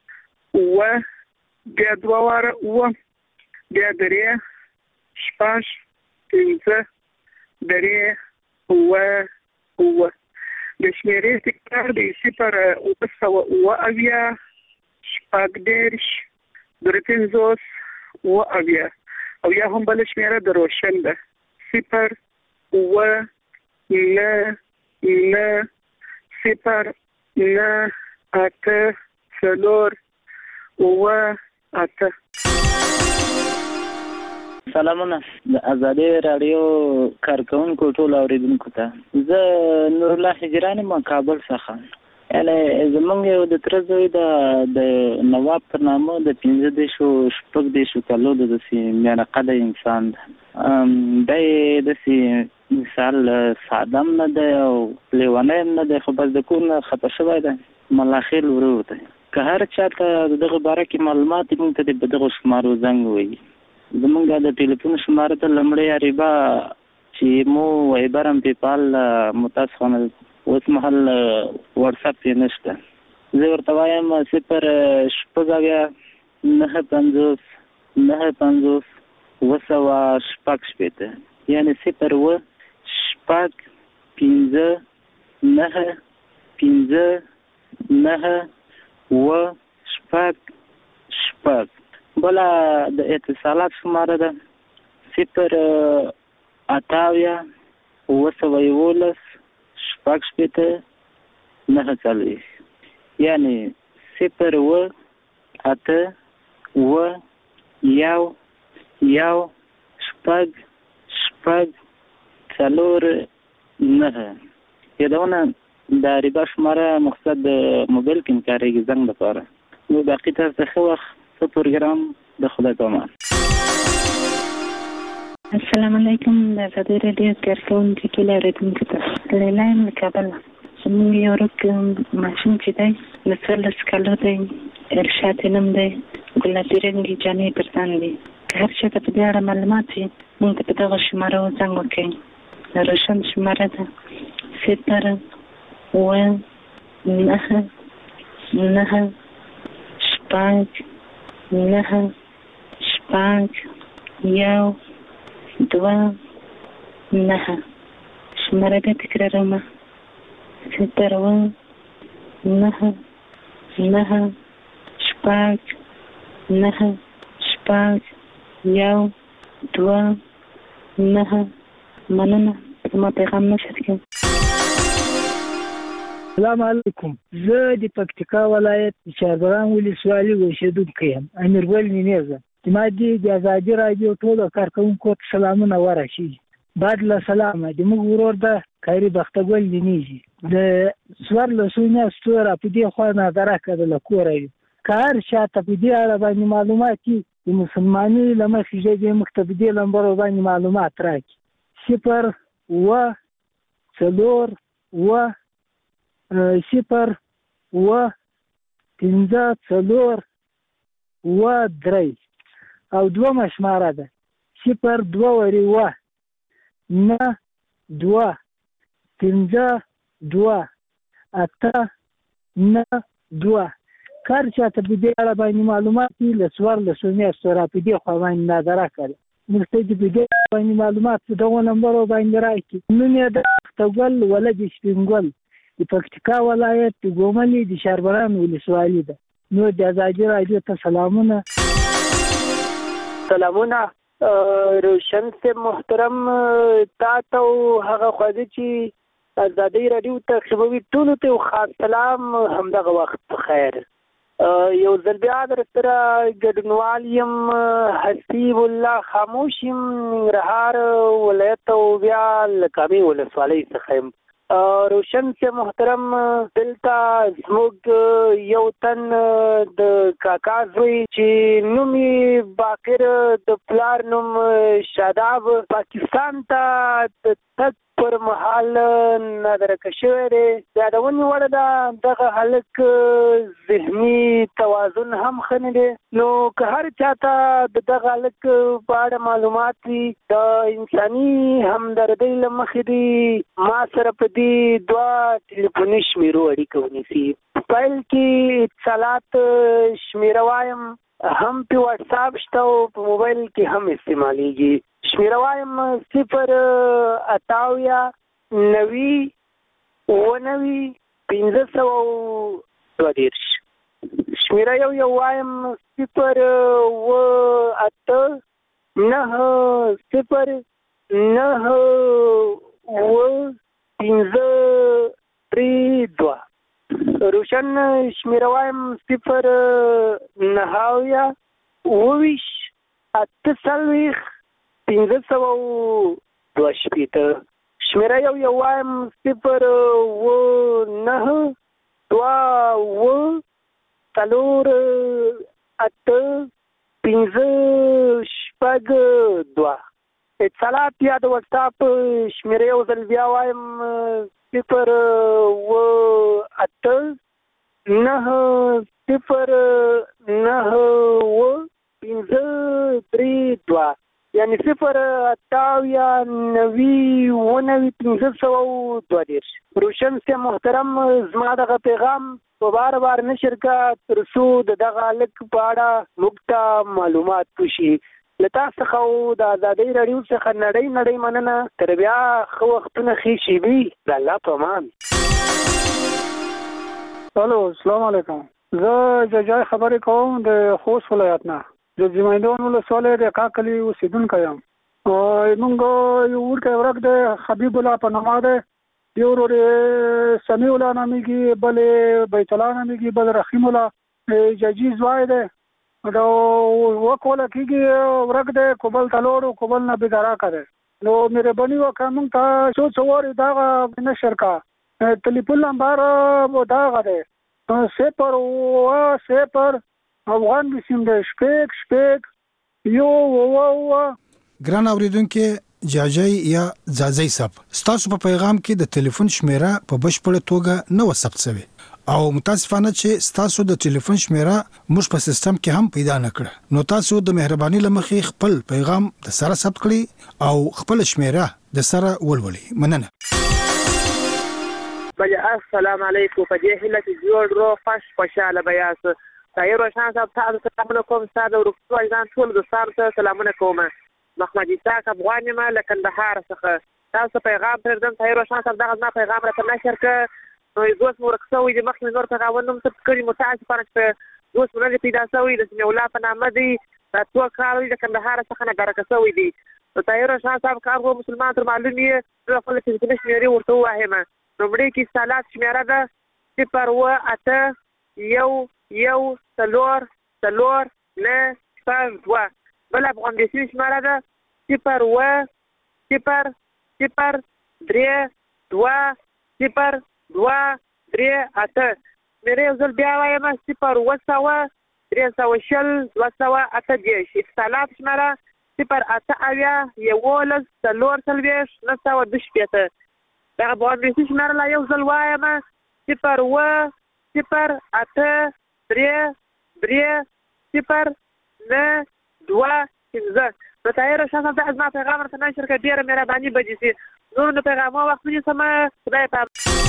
بیا دوه واره بیا درې شپږ پنځه درې د شمیرې تکرار دی 0 اویا شپږ دېرش درپنځوس اویا او یا هم بل شمیره د روشن ده 0 سلامونه د ازادي راډیو کارکونکو ټول اوریدونکو ته. زه نور الله هجرانی ما کابل څخه. یعنی زمونږ یو د تر زوی د نواب پر نامه د 15 کالو د میانه قد انسان ده. دی داسې مثال سادم نه دی او لیونی هم نه دی خو بس د کور نه خطا شوی دی ملاخیل ورور دی. که هر چا ته دغه باره کې معلومات موږ ته د دغه شمارو زنګ ووایي. زمونږ د ټلیفون شماره ته لومړی اریبا چې مو وایبر هم پیپال متاسفانه اوس مهال واتساپ یې نشته. زه ورته وایم 0 یعنی 0 بله د اتصالات شماره ده 0 8 یعنی 0 8 یادونه د ریبا شماره مقصد د موبایل کې کارېږي زنګ لپاره. نو باقي تاسو ښه وخت په پروګرام د خدای په امان. السلام علیکم د ازادي راډیو کارکونکو ټول اوریدونکو ته. لیلا یم له کابل. زموږ یو ورک ماشوم چې دی له 14 کالو دی ارشاد یې نوم دی ګلابي رنګې جامې پر ځان دي. که هر چا ته په دې اړه معلومات وي موږ ته په دغه شماره زنګ وکړئ. روشن شماره ده 0 9 شماره ده تکرارومه 0 9 مننه زما پیغام نشته کړم. السلام علیکم. زه د پکتیکا ولایت چاربران ولسوالۍ اوسېدونکی یم امیرګل نینیزه. زما د ازادي راډیو ټولو کارکونکو ته سلامونه ورسیږي. بعد له سلامه د موږ ورور ده کاري بختګل نینیزي د څوارلسو میاشتو را په دې خوا نظره کړله کوره وي. که هر چا ته په دې اړه باندې معلومات وي د مسلمانۍ له مخې ژبې موږ ته په دې لمبرو باندې معلومات راکړي. 0 4 صفر پنځه څلور درې او دوه شماره ده 0 نه 2 5 2 8 نه 2 کار چاته په دې اړه باندې معلومات له سوار له سونی سره په دې خو باندې نظر کړ مستجد په دې باندې معلومات دغه نمبر باندې راځي نو نه د تګل ولادت سپینګل د پکتیکا ولایت ګوملي د شهربران ولسوالۍ ده نو د ازادي راډیو ته سلامونه روشن سے محترم تا ته هغه خو چې ازادي راډیو ته خبري ټول ته خاص سلام همدغه وخت خیر یو ځل بیا درته ګډونوال یم حسیب الله خاموش یم ننګرهار ولایت او بیا لکامي ولسوالۍ څخه روشن سے محترم دلته زموږ یو تن د کاکا زوی چې نوم یې باقر د پلار نوم شاداب پاکستان ته د تګ پر مهال نادرکه شوی دی یادونې وړ ده دغه هلک ذهني توازن هم ښه نه دی نو که هر چاته د دغه هلک په اړه معلومات وي د انساني همدردۍ له مخې دي ما سره په دې 2 ټلیفوني شمیرو اړیکه ونیسي پیل کې اتصالات شمیره وایم هم په واتساپ شته او په موبایل کې هم استعمالیږي شمیره وایم 0 اتاویا 90 520 شمیره یو وایم 0 روشن شمیره وایم 0 9 520 شمیره یو وایم 0 9 2 2 اتصالات یا د واتساپ شمیره یو ځل بیا وایم 0 9 یعنی 0 اتاویا 90 520 روشن سے محترم زما دغه پیغام په بار نشر کا ترڅو دغه هلک په اړه موږ ته معلومات وشي له تاسو څخه د ازادۍ راډیو څخه نړۍ مننه تر بیا ښه وختونه ښې شېبې د الله په امان الو السلام علیکم زه جای خبرې کوم د خوست ولایت نه د زمیندون ولسوالۍ د کاکلي اوسېدونکی یم موږ یو ورکه ورک د حبیب الله په نامه ده یو ورور سمیع الله نامیږي بل بیت الله نامیږي بل رحیم الله جاجي زوی ده دا وکوله کېږي ورک ده کوبل تلوړو کوبل نه بېګاره کړی نو مهرباني وکړه موږ ته څو وارې دغه نشر کا تلیفون نمبر دغه دی 0 افغان بسیم ده شپیک یو ګران اوریدونکو جاجي یا زازي صاحب ستاسو په پیغام کې د ټلیفون شمیره په بشپړه توګه نه وثبت شوی او متاسفانه چې ستاسو د ټلیفون شمیره موږ په سیستم کې هم پیدا نکړه نو تاسو د مهرباني لمخې خپل پیغام د سره ثبت کړئ او خپل شمیره د سره ولولئ مننه بله السلام علیکم په دې هیله چې جوړ روغ خوشاله به یاست طاهر روشن صاحب تاسو سلامونه کوم ستاسو ورکوټ ځان ټول دوستانو ته سلامونه کوم محمد اسحاق افغان یم له کندهار څخه تاسو پیغام پرېږدم طاهر روشن صاحب دغه زما پیغام راته نشر کړه نو دوست مو ورک شوی د مخکې نور پیغامونه هم ثبت کړي متاسفانه چې دوست مو نه پیدا شوی د سمیع الله په نامه دی دا څو کال د کندهار څخه نګارکه شوی دی نو طاهر روشن صاحب کار وو مسلمان تر معلوم یې خپل ټلیفون شمیرې ورته ووایم لومړی کې سالات شمیره ده 0 بل افغان دیسي شمیره ده 0 مېرې یو ځل بیا وایم 0 اتصالات شمیره 0 9 2 5 دا به انګلیسي شمېره لا یو ځل وایم 0 نو طاهر روشن صاحب دا زما پیغام ورته نشر کړه ډېره مهرباني به دې سي نور نو پیغامونه وخت ونیسم خدای پاک.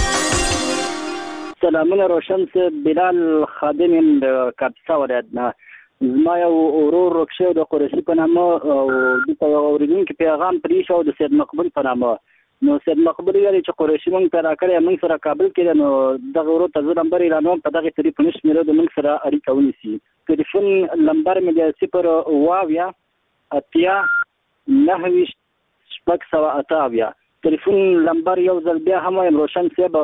سلامونه روشن صاحب بلال خادم یم د کاپیسا ولایت نه. زما یو ورور ورک شوی د قریشي په نامه او دلته یو اورېدونکي پیغام پرې شو د سید مقبول په نامه. نو سید مقبول ویلي چې قریشي موږ پیدا کړی موږ سره کابل کې دی نو دغه ورور ته زه نمبر اعلانوم په دغې ټلیفوني شمېره د موږ سره اړیکه ونیسي. ټلیفون نمبر مې دی 0 اتیا 9 678. ټلیفون نمبر یو ځل بیا هم وایم روشن صاحب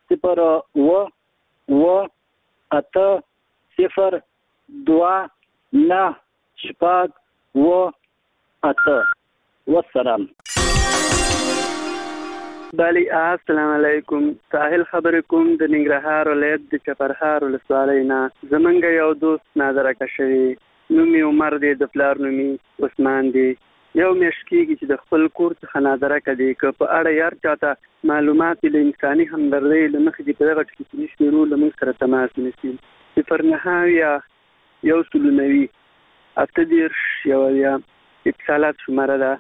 0 8 0 2 9 6 والسلام. بلی السلام علیکم. ساحل خبرې کوم د ننګرهار ولایت د چپرهار ولسوالۍ نه. زمونږ یو دوست نادره کشوي نوم یې عمر دی د پلار نوم یې عثمان دی. یو میاشت کېږي چې د خپل کور څخه نادره کړي که په اړه یار چاته معلومات له انساني همدردۍ له مخې دې په دغه ټلیفوني شمېرو له موږ سره تماس ونیسي. 0 9 اتصالات شماره ده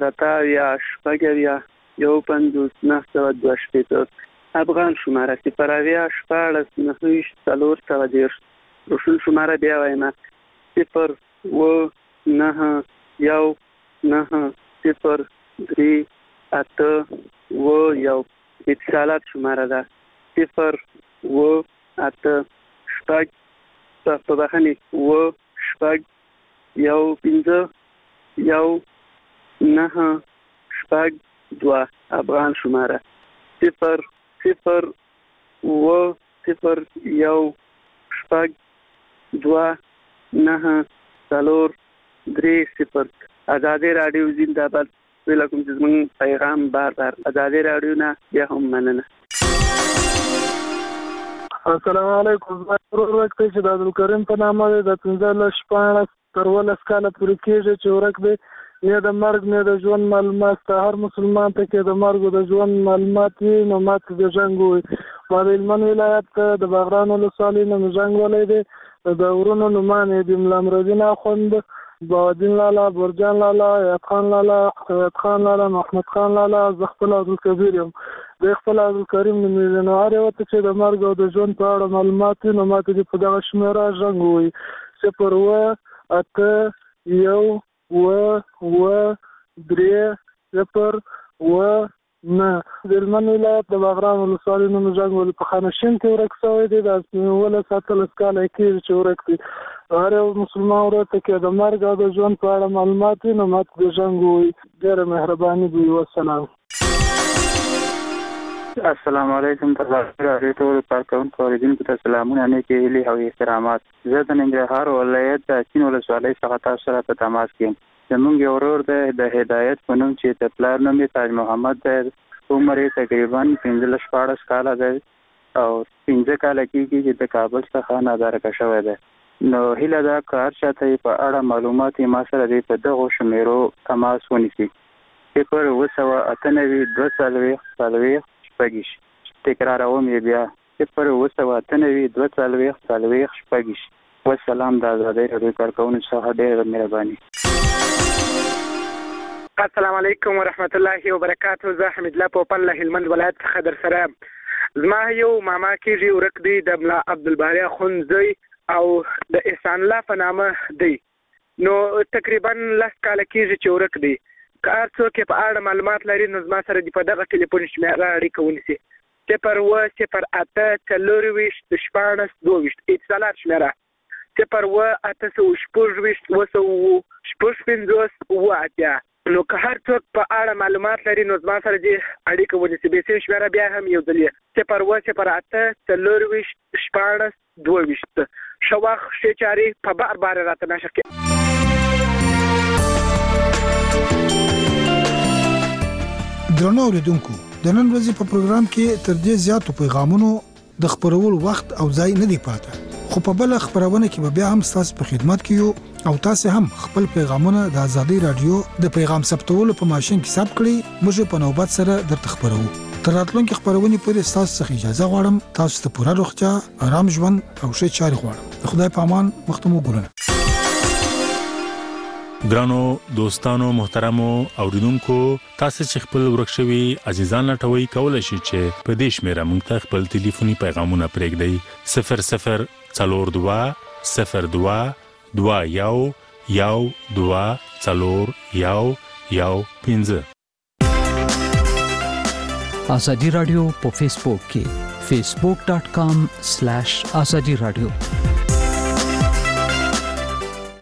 0 8 9 افغان شماره 0 16 روشن شماره بیا وایم 0 9 9 0 3 8 اتصالات شماره ده 0 8 6 په بخنی 6 15 9 2 افغان شماره 0 0 0 6 2 9 3 آزادی رادیو زنده‌باد. ویلکم چې زموږ پیغام بار آزادی رادیو نه بیا هم مننه. السلام علیکم. ورور وخت چې د عبدالکریم په نامه د 15 تر 12 کاله پورې کېږي چې ورک دی نه د مرګ نه د ژوند معلومات هر مسلمان ته کې د مرګ او د ژوند معلومات نه ماته د جنگ وي. ما د هلمند ولایت د باغران ولسوالۍ نه جنگ ولې دی د ورونو نومانه د ملا امرالدین اخوند بادین لالا برجان لالا یعقوب خان لالا حیات خان لالا محمد خان لالا زخپل عبدالکبیر یم. د خپل عبدالکریم نومې نو هر یو ته چې د مرګ او د ژوند په اړه معلومات نو ماته دې په دغه شمېره ژوند وي 0 8 1 3 0 د هلمند ولایت د باغران ولسوالۍ نوم جنګ ولې په خانشین کې ورک شوی دی د 17 کاله کېږي چې ورک دی. هر یو مسلمان ورور ته کې د مرګ او د ژوند په اړه معلومات نو ماته د ژوند وي. ډېره مهرباني دی. والسلام. السلام علیکم. تاسو راځي ټول کارکونکو اوریدونکو ته سلامونه نیکې هیلې او احترامات. زه د ننګرهار ولایت د چین ولسوالۍ څخه تاسو سره په تماس کې یم. زموږ یو ورور دی د هدایت په نوم چې د پلار نوم یې تاج محمد دی. عمر یې تقریبا 15 کاله دی او 15 کاله کېږي چې د کابل څخه نادره شوی دی. نو هیله ده که هر چاته یې په اړه معلومات یې ما سره دی په دغو شمېرو تماس ونیسي. 0 9 تکراروم یې بیا 0 9 والسلام. د آزادۍ راډیو کارکونکو څخه ډېره مهرباني. السلام علیکم ورحمت الله وبرکاته. زه حمید الله پوپل له هلمند ولایت څخه در سره یم. زما یو ماما کېږي ورک دی د ملا عبدالباري اخوند زوی او د احسان الله په نامه دی. نو تقریبا 10 کاله کېږي چې ورک دی. که هر څوک یې په اړه معلومات لري نو زما سره دې په دغه ټلیفون شمېره اړیکه ونیسي 0 8 4 16 22 اتصالات شمېره 0 8 16 نو که هر څوک په اړه معلومات لري نو زما سره دې اړیکه ونیسي. بیا شمېره بیا هم یو ځل 0 8 4 16 شواخ شچاري په بار راته نشه کې. درنو اوریدونکو د نن ورځې په پروګرام کې تر دې زیاتو پیغامونو د خبرولو وخت او ځای نه دی پاته. خو په بل خبرونه کې بیا هم تاسو په خدمت کې یو او تاسو هم خپل پیغامونه د آزادۍ رادیو د پیغام ثبتولو په ماشين کې ثبت کړئ. موږ په نوبت سره درته خبرو. تر راتلونکي خبرونه پورې تاسو څخه اجازه غواړم. تاسو ته پوره روغتیا، آرام ژوند او ښه چاري غواړم. خدای په امان. وخت مو ګورنه. ګرانو دوستانو محترمو اوریدونکو، تاسو چې خپل ورکشوي عزیزان لټوي کولای شئ چې په دې شمیره موږ ته خپل ټلیفوني پیغامونه پرېږدئ 00 42 02 21 12 15. آزادی رادیو په فیسبوک کې facebook.com/azadi radio